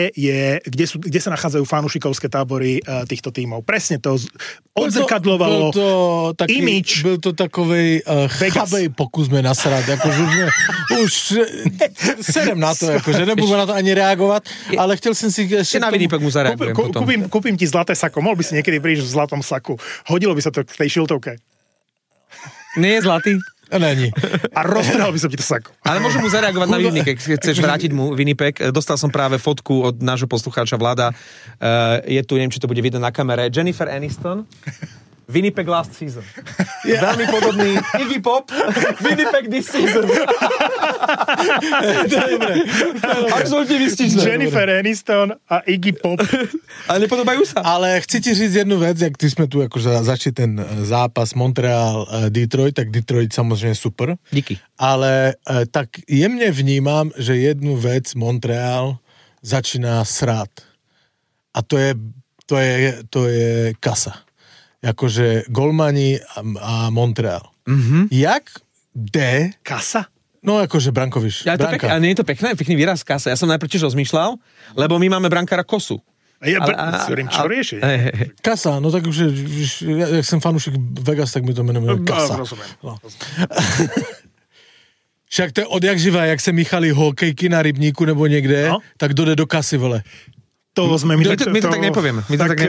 kde sa nachádzajú fanúšikovské tábory týchto tímov. Presne to odzrkadlovalo imidž. Byl to takovej chabej pokus me nasrať. Akože už serem na to, akože nebudu na to ani reagovať, ale chtěl jsem si ešte na Winnipeg mu zareagujem potom. Kúpim ti zlaté sako. Mohol by si niekedy prísť v zlatom saku. Hodilo by sa to k tej šiltovke. Nie je zlatý? Není. A roztrhal by som ti to sako. Ale môžem mu zareagovať na Winnipeg. Keď chceš vrátiť mu Winnipeg. Dostal som práve fotku od nášho poslucháča Vlada. Je tu, neviem, či to bude vidieť na kamere, Jennifer Aniston Winnipeg last season. Veľmi podobný Iggy Pop, Winnipeg this season. Dobre. Absolutne vystižné. Jennifer Aniston a Iggy Pop. Ale nepodobajú sa. Ale chci ti říct jednu vec, jak ty sme tu akože začali ten zápas Montreal-Detroit, tak Detroit samozrejme super. Díky. Ale tak jemne vnímam, že jednu vec Montreal začíná srát. A to je kasa. Akože golmani a Montreal. Mhm. Jak D... Kasa? No akože Brankovič. Ale nie je to pekný výraz kasa. Ja som najprv tiež rozmýšľal, lebo my máme brankára Kosu. Čo rieši? Kasa, no tak už jak som fanúšik Vegas, tak mi to menuje Kasa. No. Však to je odjak živá, jak se míchali hokejky na rybníku nebo někde, tak dojde do kasy, vole. To sme my to tak nepovieme.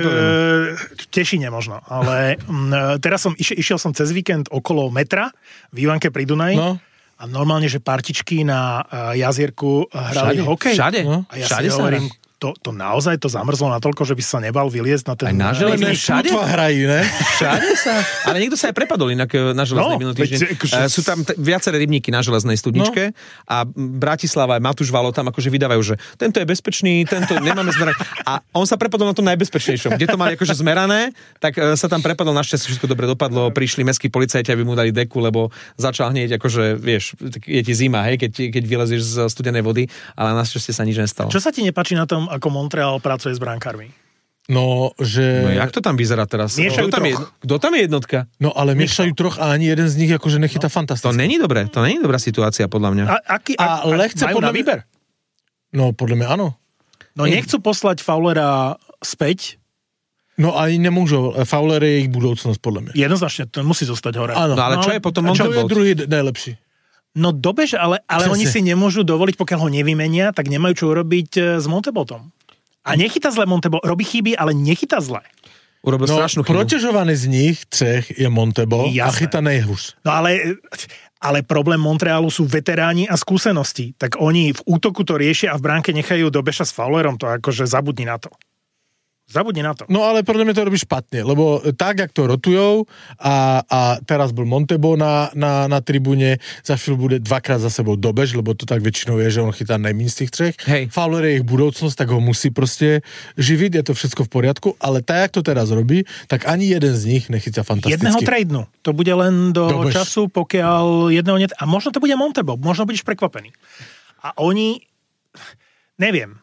Tešine možno. Ale teraz išiel som cez víkend okolo metra v Ivanke pri Dunaji a normálne, že partičky na jazierku hrali hokej. Všade. A ja si hovorím, to naozaj to zamrzlo natoľko, že by sa nebal vyliezť na ten... Aj na železnej všade hrajú, ne? Všade sa. Ale niekto sa aj prepadol inak na železnej minulý týždeň. Sú tam viaceré rybníky na železnej studničke a Bratislava aj Matúš Valo tam akože vydávajú, že tento je bezpečný, tento nemáme zmerané. A on sa prepadol na tom najbezpečnejšom. Kde to mali akože zmerané, tak sa tam prepadol, našťastie všetko dobre dopadlo. Prišli mestskí policajti, aby mu dali deku, lebo začal hnieť akože, vieš, je ti zima, hej, keď vylezieš z studenej vody, ale našťastie sa nič nestalo. Čo sa ti nepáči na tom, ako Montreal pracuje s brankármi? No, že... No jak to tam vyzerá teraz? Kto tam je jednotka? No, ale miešajú troch a ani jeden z nich akože nechytá fantasticky. To není dobré, to není dobrá situácia, podľa mňa. Majú na výber? No, podľa mňa áno. No, nechcú poslať Fowlera späť. No, ani nemôžu. Fowler je ich budúcnosť, podľa mňa. Jednoznačne, to musí zostať hore. Áno. No, ale čo je potom Montebolt? Čo je druhý najlepší? No dobež, ale oni si nemôžu dovoliť, pokiaľ ho nevymenia, tak nemajú čo urobiť s Monteboltom. A nechytá zle Montebolt, robí chyby, ale nechytá zle. Urobil strašnú chybu. Protežovaný z nich třech je Montebolt a chytá nejhus. No ale problém Montrealu sú veteráni a skúsenosti. Tak oni v útoku to riešia a v bránke nechajú Dobeša s Fowlerom, to akože zabudni na to. Zabudni na to. No ale podľa mňa to robí špatne, lebo tak, jak to rotujou a teraz bol Montebo na tribúne, za chvíľu bude dvakrát za sebou Dobež, lebo to tak väčšinou je, že on chytá najmíň z tých třech. Fowler je ich budúcnosť, tak ho musí proste živiť, je to všetko v poriadku, ale tak, jak to teraz robí, tak ani jeden z nich nechytá fantasticky. Jedného tradenú. To bude len do času, pokiaľ jedného a možno to bude Montebo, možno budeš prekvapený. A oni, neviem,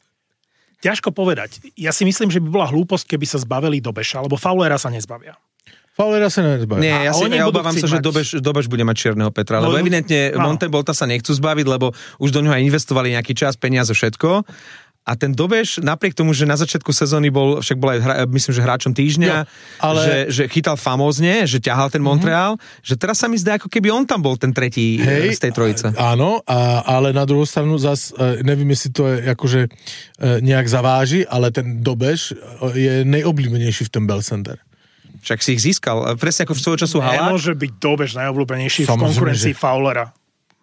ťažko povedať. Ja si myslím, že by bola hlúposť, keby sa zbavili Dobeša, lebo Fowlera sa nezbavia. Fowlera sa nezbavia. Nie, ja obávam sa, že Dobeš bude mať čierneho Petra, lebo evidentne Montebolta sa nechcú zbaviť, lebo už do ňoho aj investovali nejaký čas, peniaze, všetko. A ten Dobeš, napriek tomu, že na začiatku sezóny bol aj, myslím, že hráčom týždňa, ale... že chytal famózne, že ťahal ten Montreal, že teraz sa mi zdá, ako keby on tam bol ten tretí z tej trojice. Áno, ale na druhú stranu zas, neviem, jestli to je akože nejak zaváži, ale ten Dobeš je nejobľúbenejší v tom Bell Center. Však si ich získal, presne ako v svojho času Halák. Nemôže byť Dobeš najobľúbenejší v konkurencii Fowlera.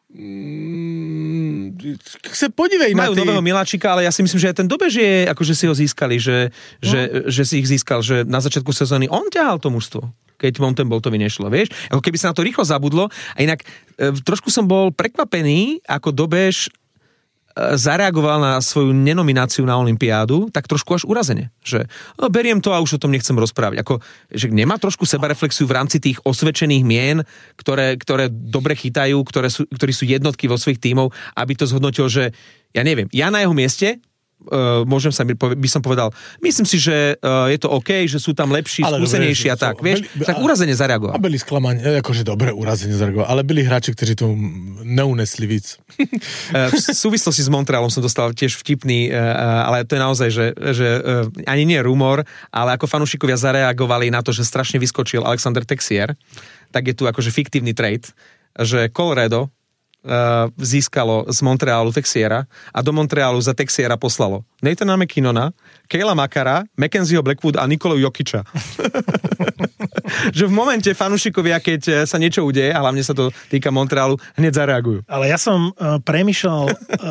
Se podívej na tí... nového miláčika, ale ja si myslím, že aj ten Dobež je, akože si ho získali, že si ich získal, že na začiatku sezóny on ťahal to mužstvo, keď Montemboltovi nešlo, vieš? Ako keby sa na to rýchlo zabudlo. A inak trošku som bol prekvapený, ako Dobež zareagoval na svoju nenomináciu na olympiádu, tak trošku až urazene. Že beriem to a už o tom nechcem rozprávať. Ako, že nemá trošku sebareflexiu v rámci tých osvedčených mien, ktoré dobre chytajú, ktorí sú jednotky vo svojich tímov, aby to zhodnotil, že ja neviem, ja na jeho mieste by som povedal, myslím si, že je to OK, že sú tam lepší, skúsenejší a tak, vieš, tak urazene zareagoval. A byli sklamaní, akože dobre urazene zareagoval, ale byli hráči, ktorí to neunesli víc. V súvislosti s Montrealom som dostal tiež vtipný, ale to je naozaj, že ani nie rumor, ale ako fanúšikovia zareagovali na to, že strašne vyskočil Alexander Texier, tak je tu akože fiktívny trade, že Colorado získalo z Montrealu Texiera a do Montrealu za Texiera poslalo Nathana McKinnona, Kayla Makara, Mackenzieho Blackwood a Nikolu Jokića. Že v momente fanúšikovia, keď sa niečo udeje, a hlavne sa to týka Montrealu, hneď zareagujú. Ale ja som premýšľal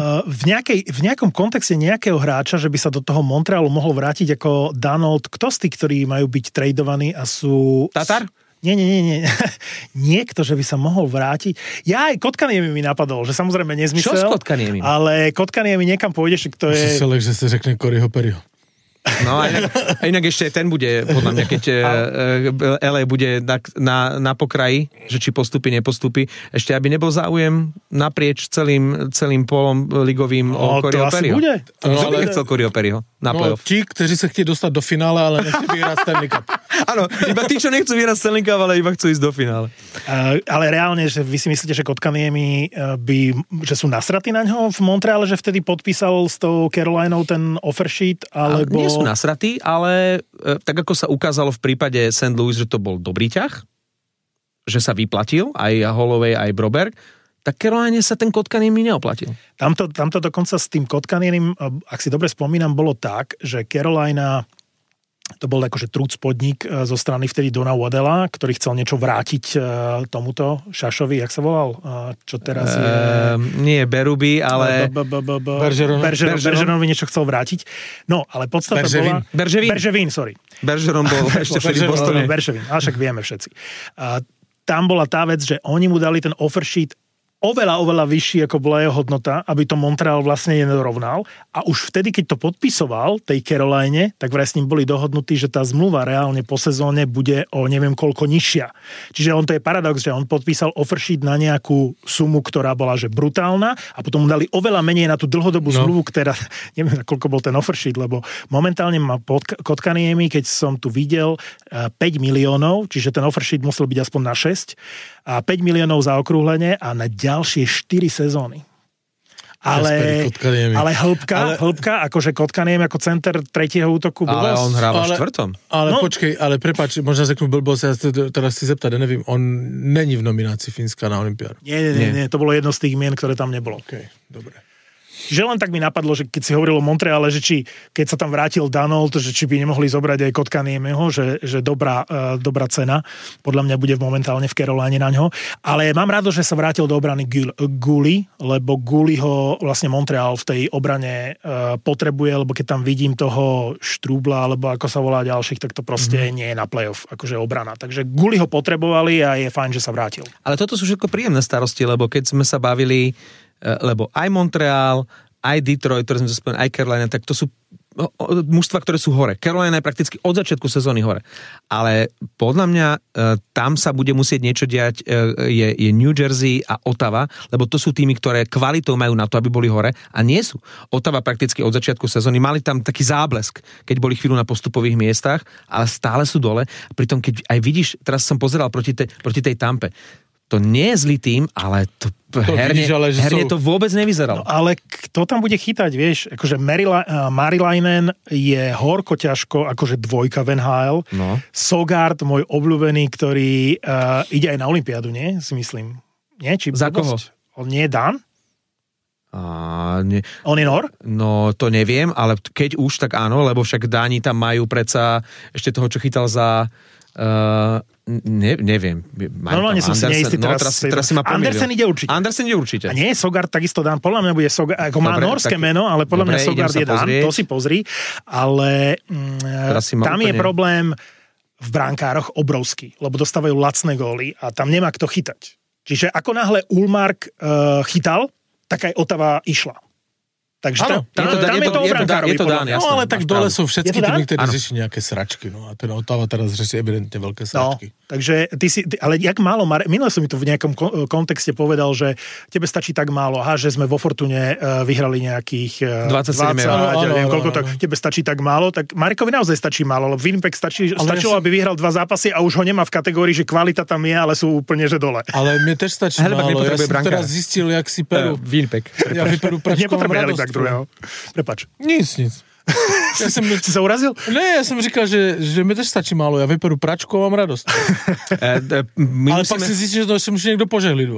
v nejakom kontexte nejakého hráča, že by sa do toho Montrealu mohol vrátiť ako Donald. Kto z tých, ktorí majú byť tradovaní a sú... Tatar? Nie. Niekto, že by sa mohol vrátiť. Ja aj Kotkaniemi mi napadol, že samozrejme nezmysel. Čo s Kotkaniemi? Ale Kotkaniemi niekam pôjdeš, to je... Že sa řekne Coreyho Perryho. No a inak ešte ten bude, podľa mňa, keď LA bude na pokraji, že či postupí, nepostupí, ešte aby nebol záujem naprieč celým polom ligovým o Coreyho Perryho. Bude. Kto by nechcel Coreyho Perryho na playoff? Ti, kteří sa chtějí dostať do finále, ale nechci vyhrať Stanley Cup. Áno, iba tí, čo nechcú vyhrať Stanley Cup, ale iba chcú ísť do finále. Ale reálne, že vy si myslíte, že Kotkaniemi že sú nasratí na ňo v Montreale, že vtedy podpísal s tou Carolinou ten offer sheet, alebo... Nie sú nasratí, ale tak ako sa ukázalo v prípade St. Louis, že to bol dobrý ťah, že sa vyplatil aj Holloway, aj Broberg, tak Caroline sa ten Kotkaniemi neoplatil. Tamto dokonca s tým Kotkanienim, ak si dobre spomínam, bolo tak, že Carolina, to bol akože trúc podnik zo strany vtedy Dona Waddella, ktorý chcel niečo vrátiť tomuto Šašovi, jak sa volal? Čo teraz je... Nie Berube, ale... Bergeronovi niečo chcel vrátiť. No, ale podstata bola... Bergevin, sorry. Bergeron bol ešte vtedy v Bostone. Bergevin, ale však vieme všetci. Tam bola tá vec, že oni mu dali ten offer sheet oveľa vyšší, ako bola jeho hodnota, aby to Montreal vlastne nedorovnal. A už vtedy, keď to podpisoval tej Caroline, tak vlastne boli dohodnutí, že tá zmluva reálne po sezóne bude o neviem koľko nižšia. Čiže to je paradox, že on podpísal offer sheet na nejakú sumu, ktorá bola že brutálna a potom mu dali oveľa menej na tú dlhodobú zmluvu, ktorá, neviem, koľko bol ten offer sheet, lebo momentálne má Kotkaniemi, keď som tu videl, 5 miliónov, čiže ten offer sheet musel byť aspoň na 6 a 5 miliónov za okrúhlenie a na ďalšie 4 sezóny. Ale hĺbka, akože Kotkaniemi ako center tretieho útoku. Ale on hráva v štvrtom. Ale počkej, ale prepáč, možná řeknu blbosť, ja teraz si zeptať, ja nevím, on není v nominácii Fínska na olympiádu. Nie, to bolo jedno z tých mien, ktoré tam nebolo. Okay, dobre. Že len tak mi napadlo, že keď si hovoril o Montreale, že či, keď sa tam vrátil Donald, že či by nemohli zobrať aj Kotkaniemiho, že dobrá cena, podľa mňa bude momentálne v Caroline na ňo. Ale mám rád, že sa vrátil do obrany Gully, lebo Gully ho vlastne Montreal v tej obrane potrebuje, lebo keď tam vidím toho Štrúbla, alebo ako sa volá ďalších, tak to proste nie je na playoff, akože obrana. Takže Gully ho potrebovali a je fajn, že sa vrátil. Ale toto sú všetko príjemné starosti, lebo keď sme sa bavili, lebo aj Montreal, aj Detroit, ktoré sme spomenuli, aj Carolina, tak to sú mužstva, ktoré sú hore. Carolina je prakticky od začiatku sezóny hore. Ale podľa mňa tam sa bude musieť niečo diať, je New Jersey a Ottawa, lebo to sú týmy, ktoré kvalitou majú na to, aby boli hore a nie sú. Ottawa prakticky od začiatku sezóny mali tam taký záblesk, keď boli chvíľu na postupových miestach, ale stále sú dole. Pritom, keď aj vidíš, teraz som pozeral proti tej Tampe, to nie je zlý tým, ale to herne to vôbec nevyzeralo. No, ale kto tam bude chytať, vieš? Akože Marilainen je horko ťažko, akože dvojka v NHL. No. Sogard, môj obľúbený, ktorý ide aj na olympiádu, nie? Si myslím. Nie? Či za koho? On nie je Dan? Nie. On je Nor? No, to neviem, ale keď už, tak áno, lebo však Dáni tam majú predsa ešte toho, čo chytal za... neviem. Normálne som si neistý teraz si ma pomýlil. Andersen ide určite. A nie je Sogard takisto Dan. Podľa mňa bude Sogard, ako má norské meno, ale podľa mňa Sogard je Dan. To si pozri. Ale tam je problém v brankároch obrovský, lebo dostávajú lacné góly a tam nemá kto chytať. Čiže ako náhle Ullmark chytal, tak aj Ottawa išla. Takže tam je to o brankárovi. No ale tak dole sú všetky týmy, ktorí řeší nejaké sračky. No a ten Ottawa teraz řeší evidentne veľké sračky. No, takže ale jak málo, minule som mi to v nejakom kontexte povedal, že tebe stačí tak málo, že sme vo Fortune vyhrali nejakých 27 neviem koľko, tak tebe stačí tak málo, tak Marekovi naozaj stačí málo, lebo Winnipeg stačilo, aby vyhral 2 zápasy a už ho nemá v kategórii, že kvalita tam je, ale sú úplne že dole. Ale mne tež stačí málo. Ja som teraz zistil, jak si perú. Winnipeg. Ja vyperú pračkom radosť. Druhého. Prepač. Nic. Si sa urazil? Ne, ja som říkal, že mi tež stačí málo, ja vyperu pračku a mám radosť. Ale pak si zistí, že to si musí niekto požehliť.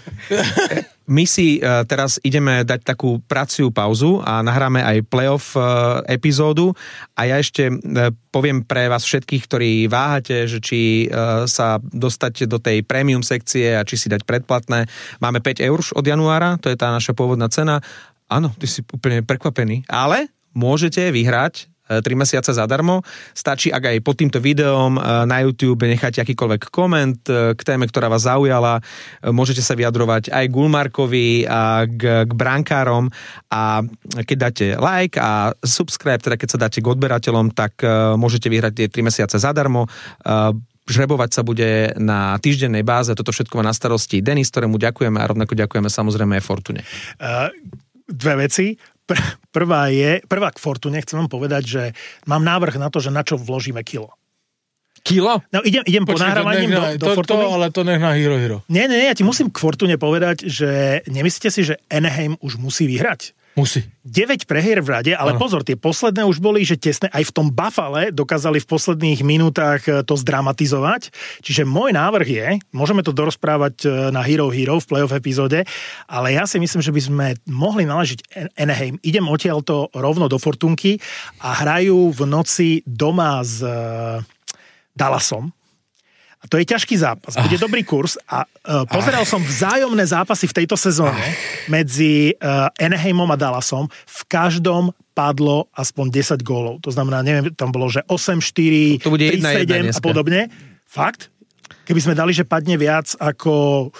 My si teraz ideme dať takú praciu pauzu a nahráme aj playoff epizódu a ja ešte poviem pre vás všetkých, ktorí váhate, že či sa dostať do tej premium sekcie a či si dať predplatné. Máme 5 eur od januára, to je tá naša pôvodná cena. Áno, ty si úplne prekvapený, ale môžete vyhrať 3 mesiace zadarmo. Stačí, ak aj pod týmto videom na YouTube necháte akýkoľvek koment k téme, ktorá vás zaujala. Môžete sa vyjadrovať aj k Ulmarkovi a k brankárom a keď dáte like a subscribe, teda keď sa dáte k odberateľom, tak môžete vyhrať tie 3 mesiace zadarmo. Žrebovať sa bude na týždennej báze. Toto všetko má na starosti Denis, ktorému ďakujeme a rovnako ďakujeme samozrejme aj Fortune. Dve veci. Prvá k Fortune, chcem vám povedať, že mám návrh na to, že na čo vložíme kilo. Kilo? No, idem po nahrávaním do Fortuny. Ale to nech na Hero. Nie, ja ti musím k Fortune povedať, že nemyslíte si, že Anaheim už musí vyhrať? Musí. 9 prehier v rade, ale pozor, tie posledné už boli, že tesné, aj v tom Buffale dokázali v posledných minútach to zdramatizovať. Čiže môj návrh je, môžeme to dorozprávať na Hero v playoff epizóde, ale ja si myslím, že by sme mohli naložiť Anaheim. Idem odtiaľto rovno do Fortunky a hrajú v noci doma s Dallasom. A to je ťažký zápas. Bude dobrý kurz a pozeral som vzájomné zápasy v tejto sezóne medzi Anaheimom a Dallasom. V každom padlo aspoň 10 gólov. To znamená, neviem, tam bolo, že 8-4, 3-7 a podobne. Fakt? Keby sme dali, že padne viac ako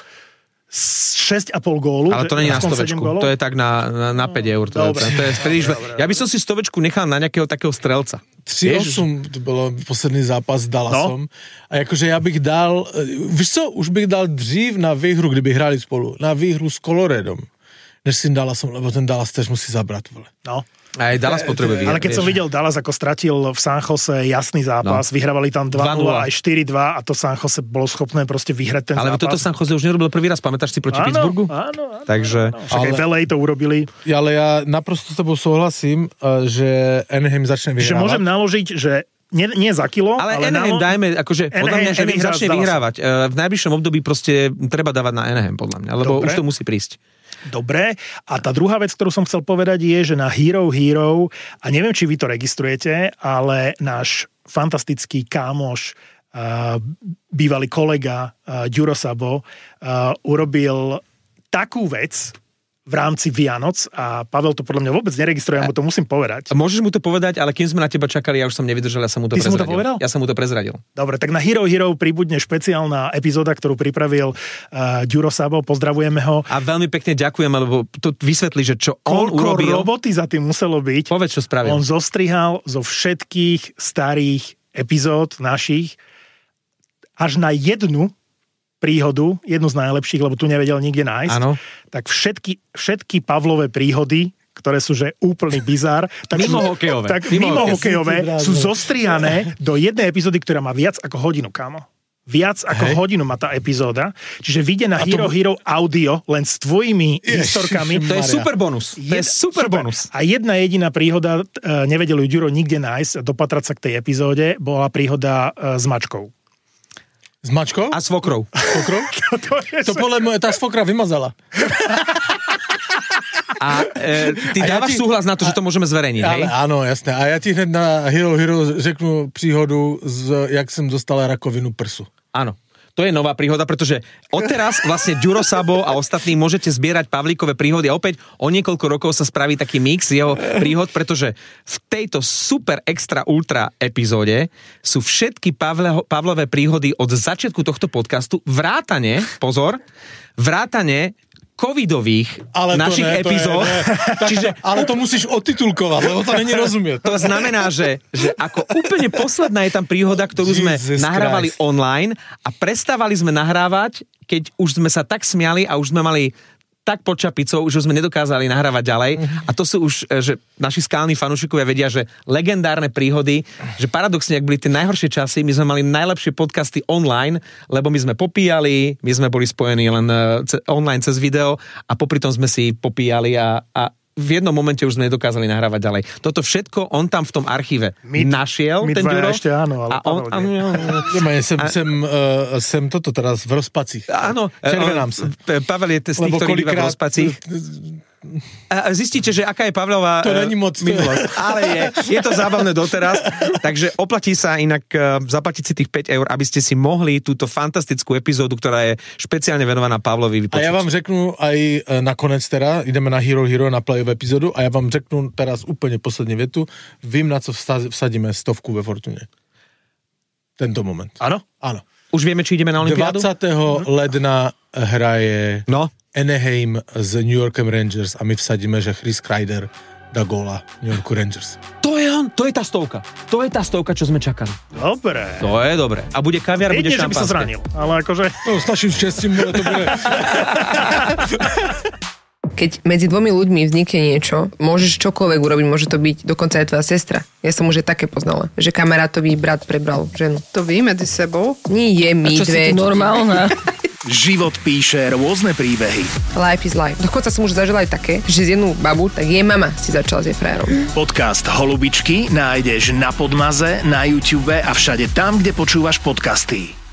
6,5 gólu. Ale to nie je na stovečku, to je tak na 5 eur. To je príliš. Ja by som si stovečku nechal na nejakého takého strelca. 3-8 to bolo posledný zápas s Dallasom. No. A akože ja bych dal, víš co, už bych dal dřív na výhru, kdyby hráli spolu, na výhru s Coloredom, než s tým Dallasom, lebo ten Dallas tež musí zabrať. Vole. No. Aj Dallas potrebuje vyhrať. Ale keď som videl Dallas, ako stratil v San Jose jasný zápas, vyhrávali tam 2-0 aj 4-2 a to San Jose bolo schopné proste vyhrať ten zápas. Ale toto San Jose už nerobil prvý raz, pamätáš si proti Pittsburghu? Áno. Takže... Však aj v LA to urobili. Ale ja naprosto s tebou súhlasím, že Anaheim začne vyhrávať. Že môžem naložiť, že nie za kilo, ale Anaheim dajme, akože podľa mňa Anaheim začne vyhrávať. V najbližšom období proste treba dávať na Anaheim, podľa mňa, lebo už to musí prísť. Dobre, a tá druhá vec, ktorú som chcel povedať je, že na Hero, a neviem, či vy to registrujete, ale náš fantastický kámoš, bývalý kolega Ďuro Sabo urobil takú vec v rámci Vianoc a Pavel to podľa mňa vôbec neregistruje, ja mu to musím povedať. Môžeš mu to povedať, ale kým sme na teba čakali, ja už som nevydržal, ja som mu to prezradil. Ty si mu to povedal? Ja som mu to prezradil. Dobre, tak na Hero pribudne špeciálna epizóda, ktorú pripravil Ďuro Sabo, pozdravujeme ho. A veľmi pekne ďakujem, lebo to vysvetlí, že čo on urobil. Koľko roboty za tým muselo byť. Povedz, čo spravil. On zostrihal zo všetkých starých epizód našich až na jednu príhodu, jednu z najlepších, lebo tu nevedel nikde nájsť, tak všetky Pavlové príhody, ktoré sú že úplný bizár, tak mimo hokejové sú zostrihané do jednej epizódy, ktorá má viac ako hodinu, kámo. Viac ako hodinu má tá epizóda. Čiže vyjde na Hero audio len s tvojimi historkami. To je super bonus. A jedna jediná príhoda, nevedel ju Ďuro nikde nájsť, dopatrať sa k tej epizóde, bola príhoda s mačkou. S mačkou? A svokrou. To podľa mňa tá svokra vymazala. A ty dávaš súhlas na to, že to môžeme zverejniť, hej? Áno, jasné. A ja ti hned na Hero řeknu príhodu, jak som dostala rakovinu prsu. Áno. To je nová príhoda, pretože odteraz vlastne Ďuro Sabo a ostatní môžete zbierať Pavlíkové príhody a opäť o niekoľko rokov sa spraví taký mix jeho príhod, pretože v tejto super extra ultra epizóde sú všetky Pavlové príhody od začiatku tohto podcastu vrátane covidových našich epizód. Ale to musíš odtitulkovať, lebo to není rozumieť. To znamená, že ako úplne posledná je tam príhoda, ktorú sme nahrávali online a prestávali sme nahrávať, keď už sme sa tak smiali a už sme mali tak pod čapicou, že sme nedokázali nahrávať ďalej. A to sú už, že naši skálni fanúšikovia vedia, že legendárne príhody, že paradoxne, ak boli tie najhoršie časy, my sme mali najlepšie podcasty online, lebo my sme popíjali, my sme boli spojení len online cez video a popri tom sme si popíjali a v jednom momente už sme nedokázali nahrávať ďalej. Toto všetko on tam v tom archíve našiel, ten Ďuro. Ešte áno, ale sem toto teraz v rozpacích. Áno. Červenám sa. Pavel je z tých, ktorý býva v rozpacích. A zistíte, že aká je Pavlova to není moc minulosť. Ale je to zábavné doteraz. Takže oplatí sa inak zaplatiť si tých 5 eur, aby ste si mohli túto fantastickú epizódu, ktorá je špeciálne venovaná Pavlovi, vypočuť. A ja vám řeknu aj nakonec teda, ideme na Hero na play-off epizódu a ja vám řeknu teraz úplne poslední vetu. Vím, na co vsadíme 100 ve Fortune. Tento moment. Áno? Áno. Už vieme, či ideme na olympiádu? 20. ledna hraje Anaheim s New Yorkem Rangers a my vsadíme, že Chris Kreider dá góla New Yorku Rangers. To je on, to je tá stovka. To je tá stovka, čo sme čakali. Dobre. To je dobre. A bude kaviar, bude šampanské. Jedne, že by sa zranil, ale akože... No, s naším šťastím to bude... Keď medzi dvomi ľuďmi vznikne niečo, môžeš čokoľvek urobiť, môže to byť dokonca aj tvoja sestra. Ja som už aj také poznala, že kamarátový brat prebral ženu. To vy medzi sebou? Nie, my dve. A čo si tu normálna? Život píše rôzne príbehy. Life is life. Dokonca som už zažila aj také, že z jednu babu, tak jej mama si začala s jej frajerom. Podcast Holubičky nájdeš na Podmaze, na YouTube a všade tam, kde počúvaš podcasty.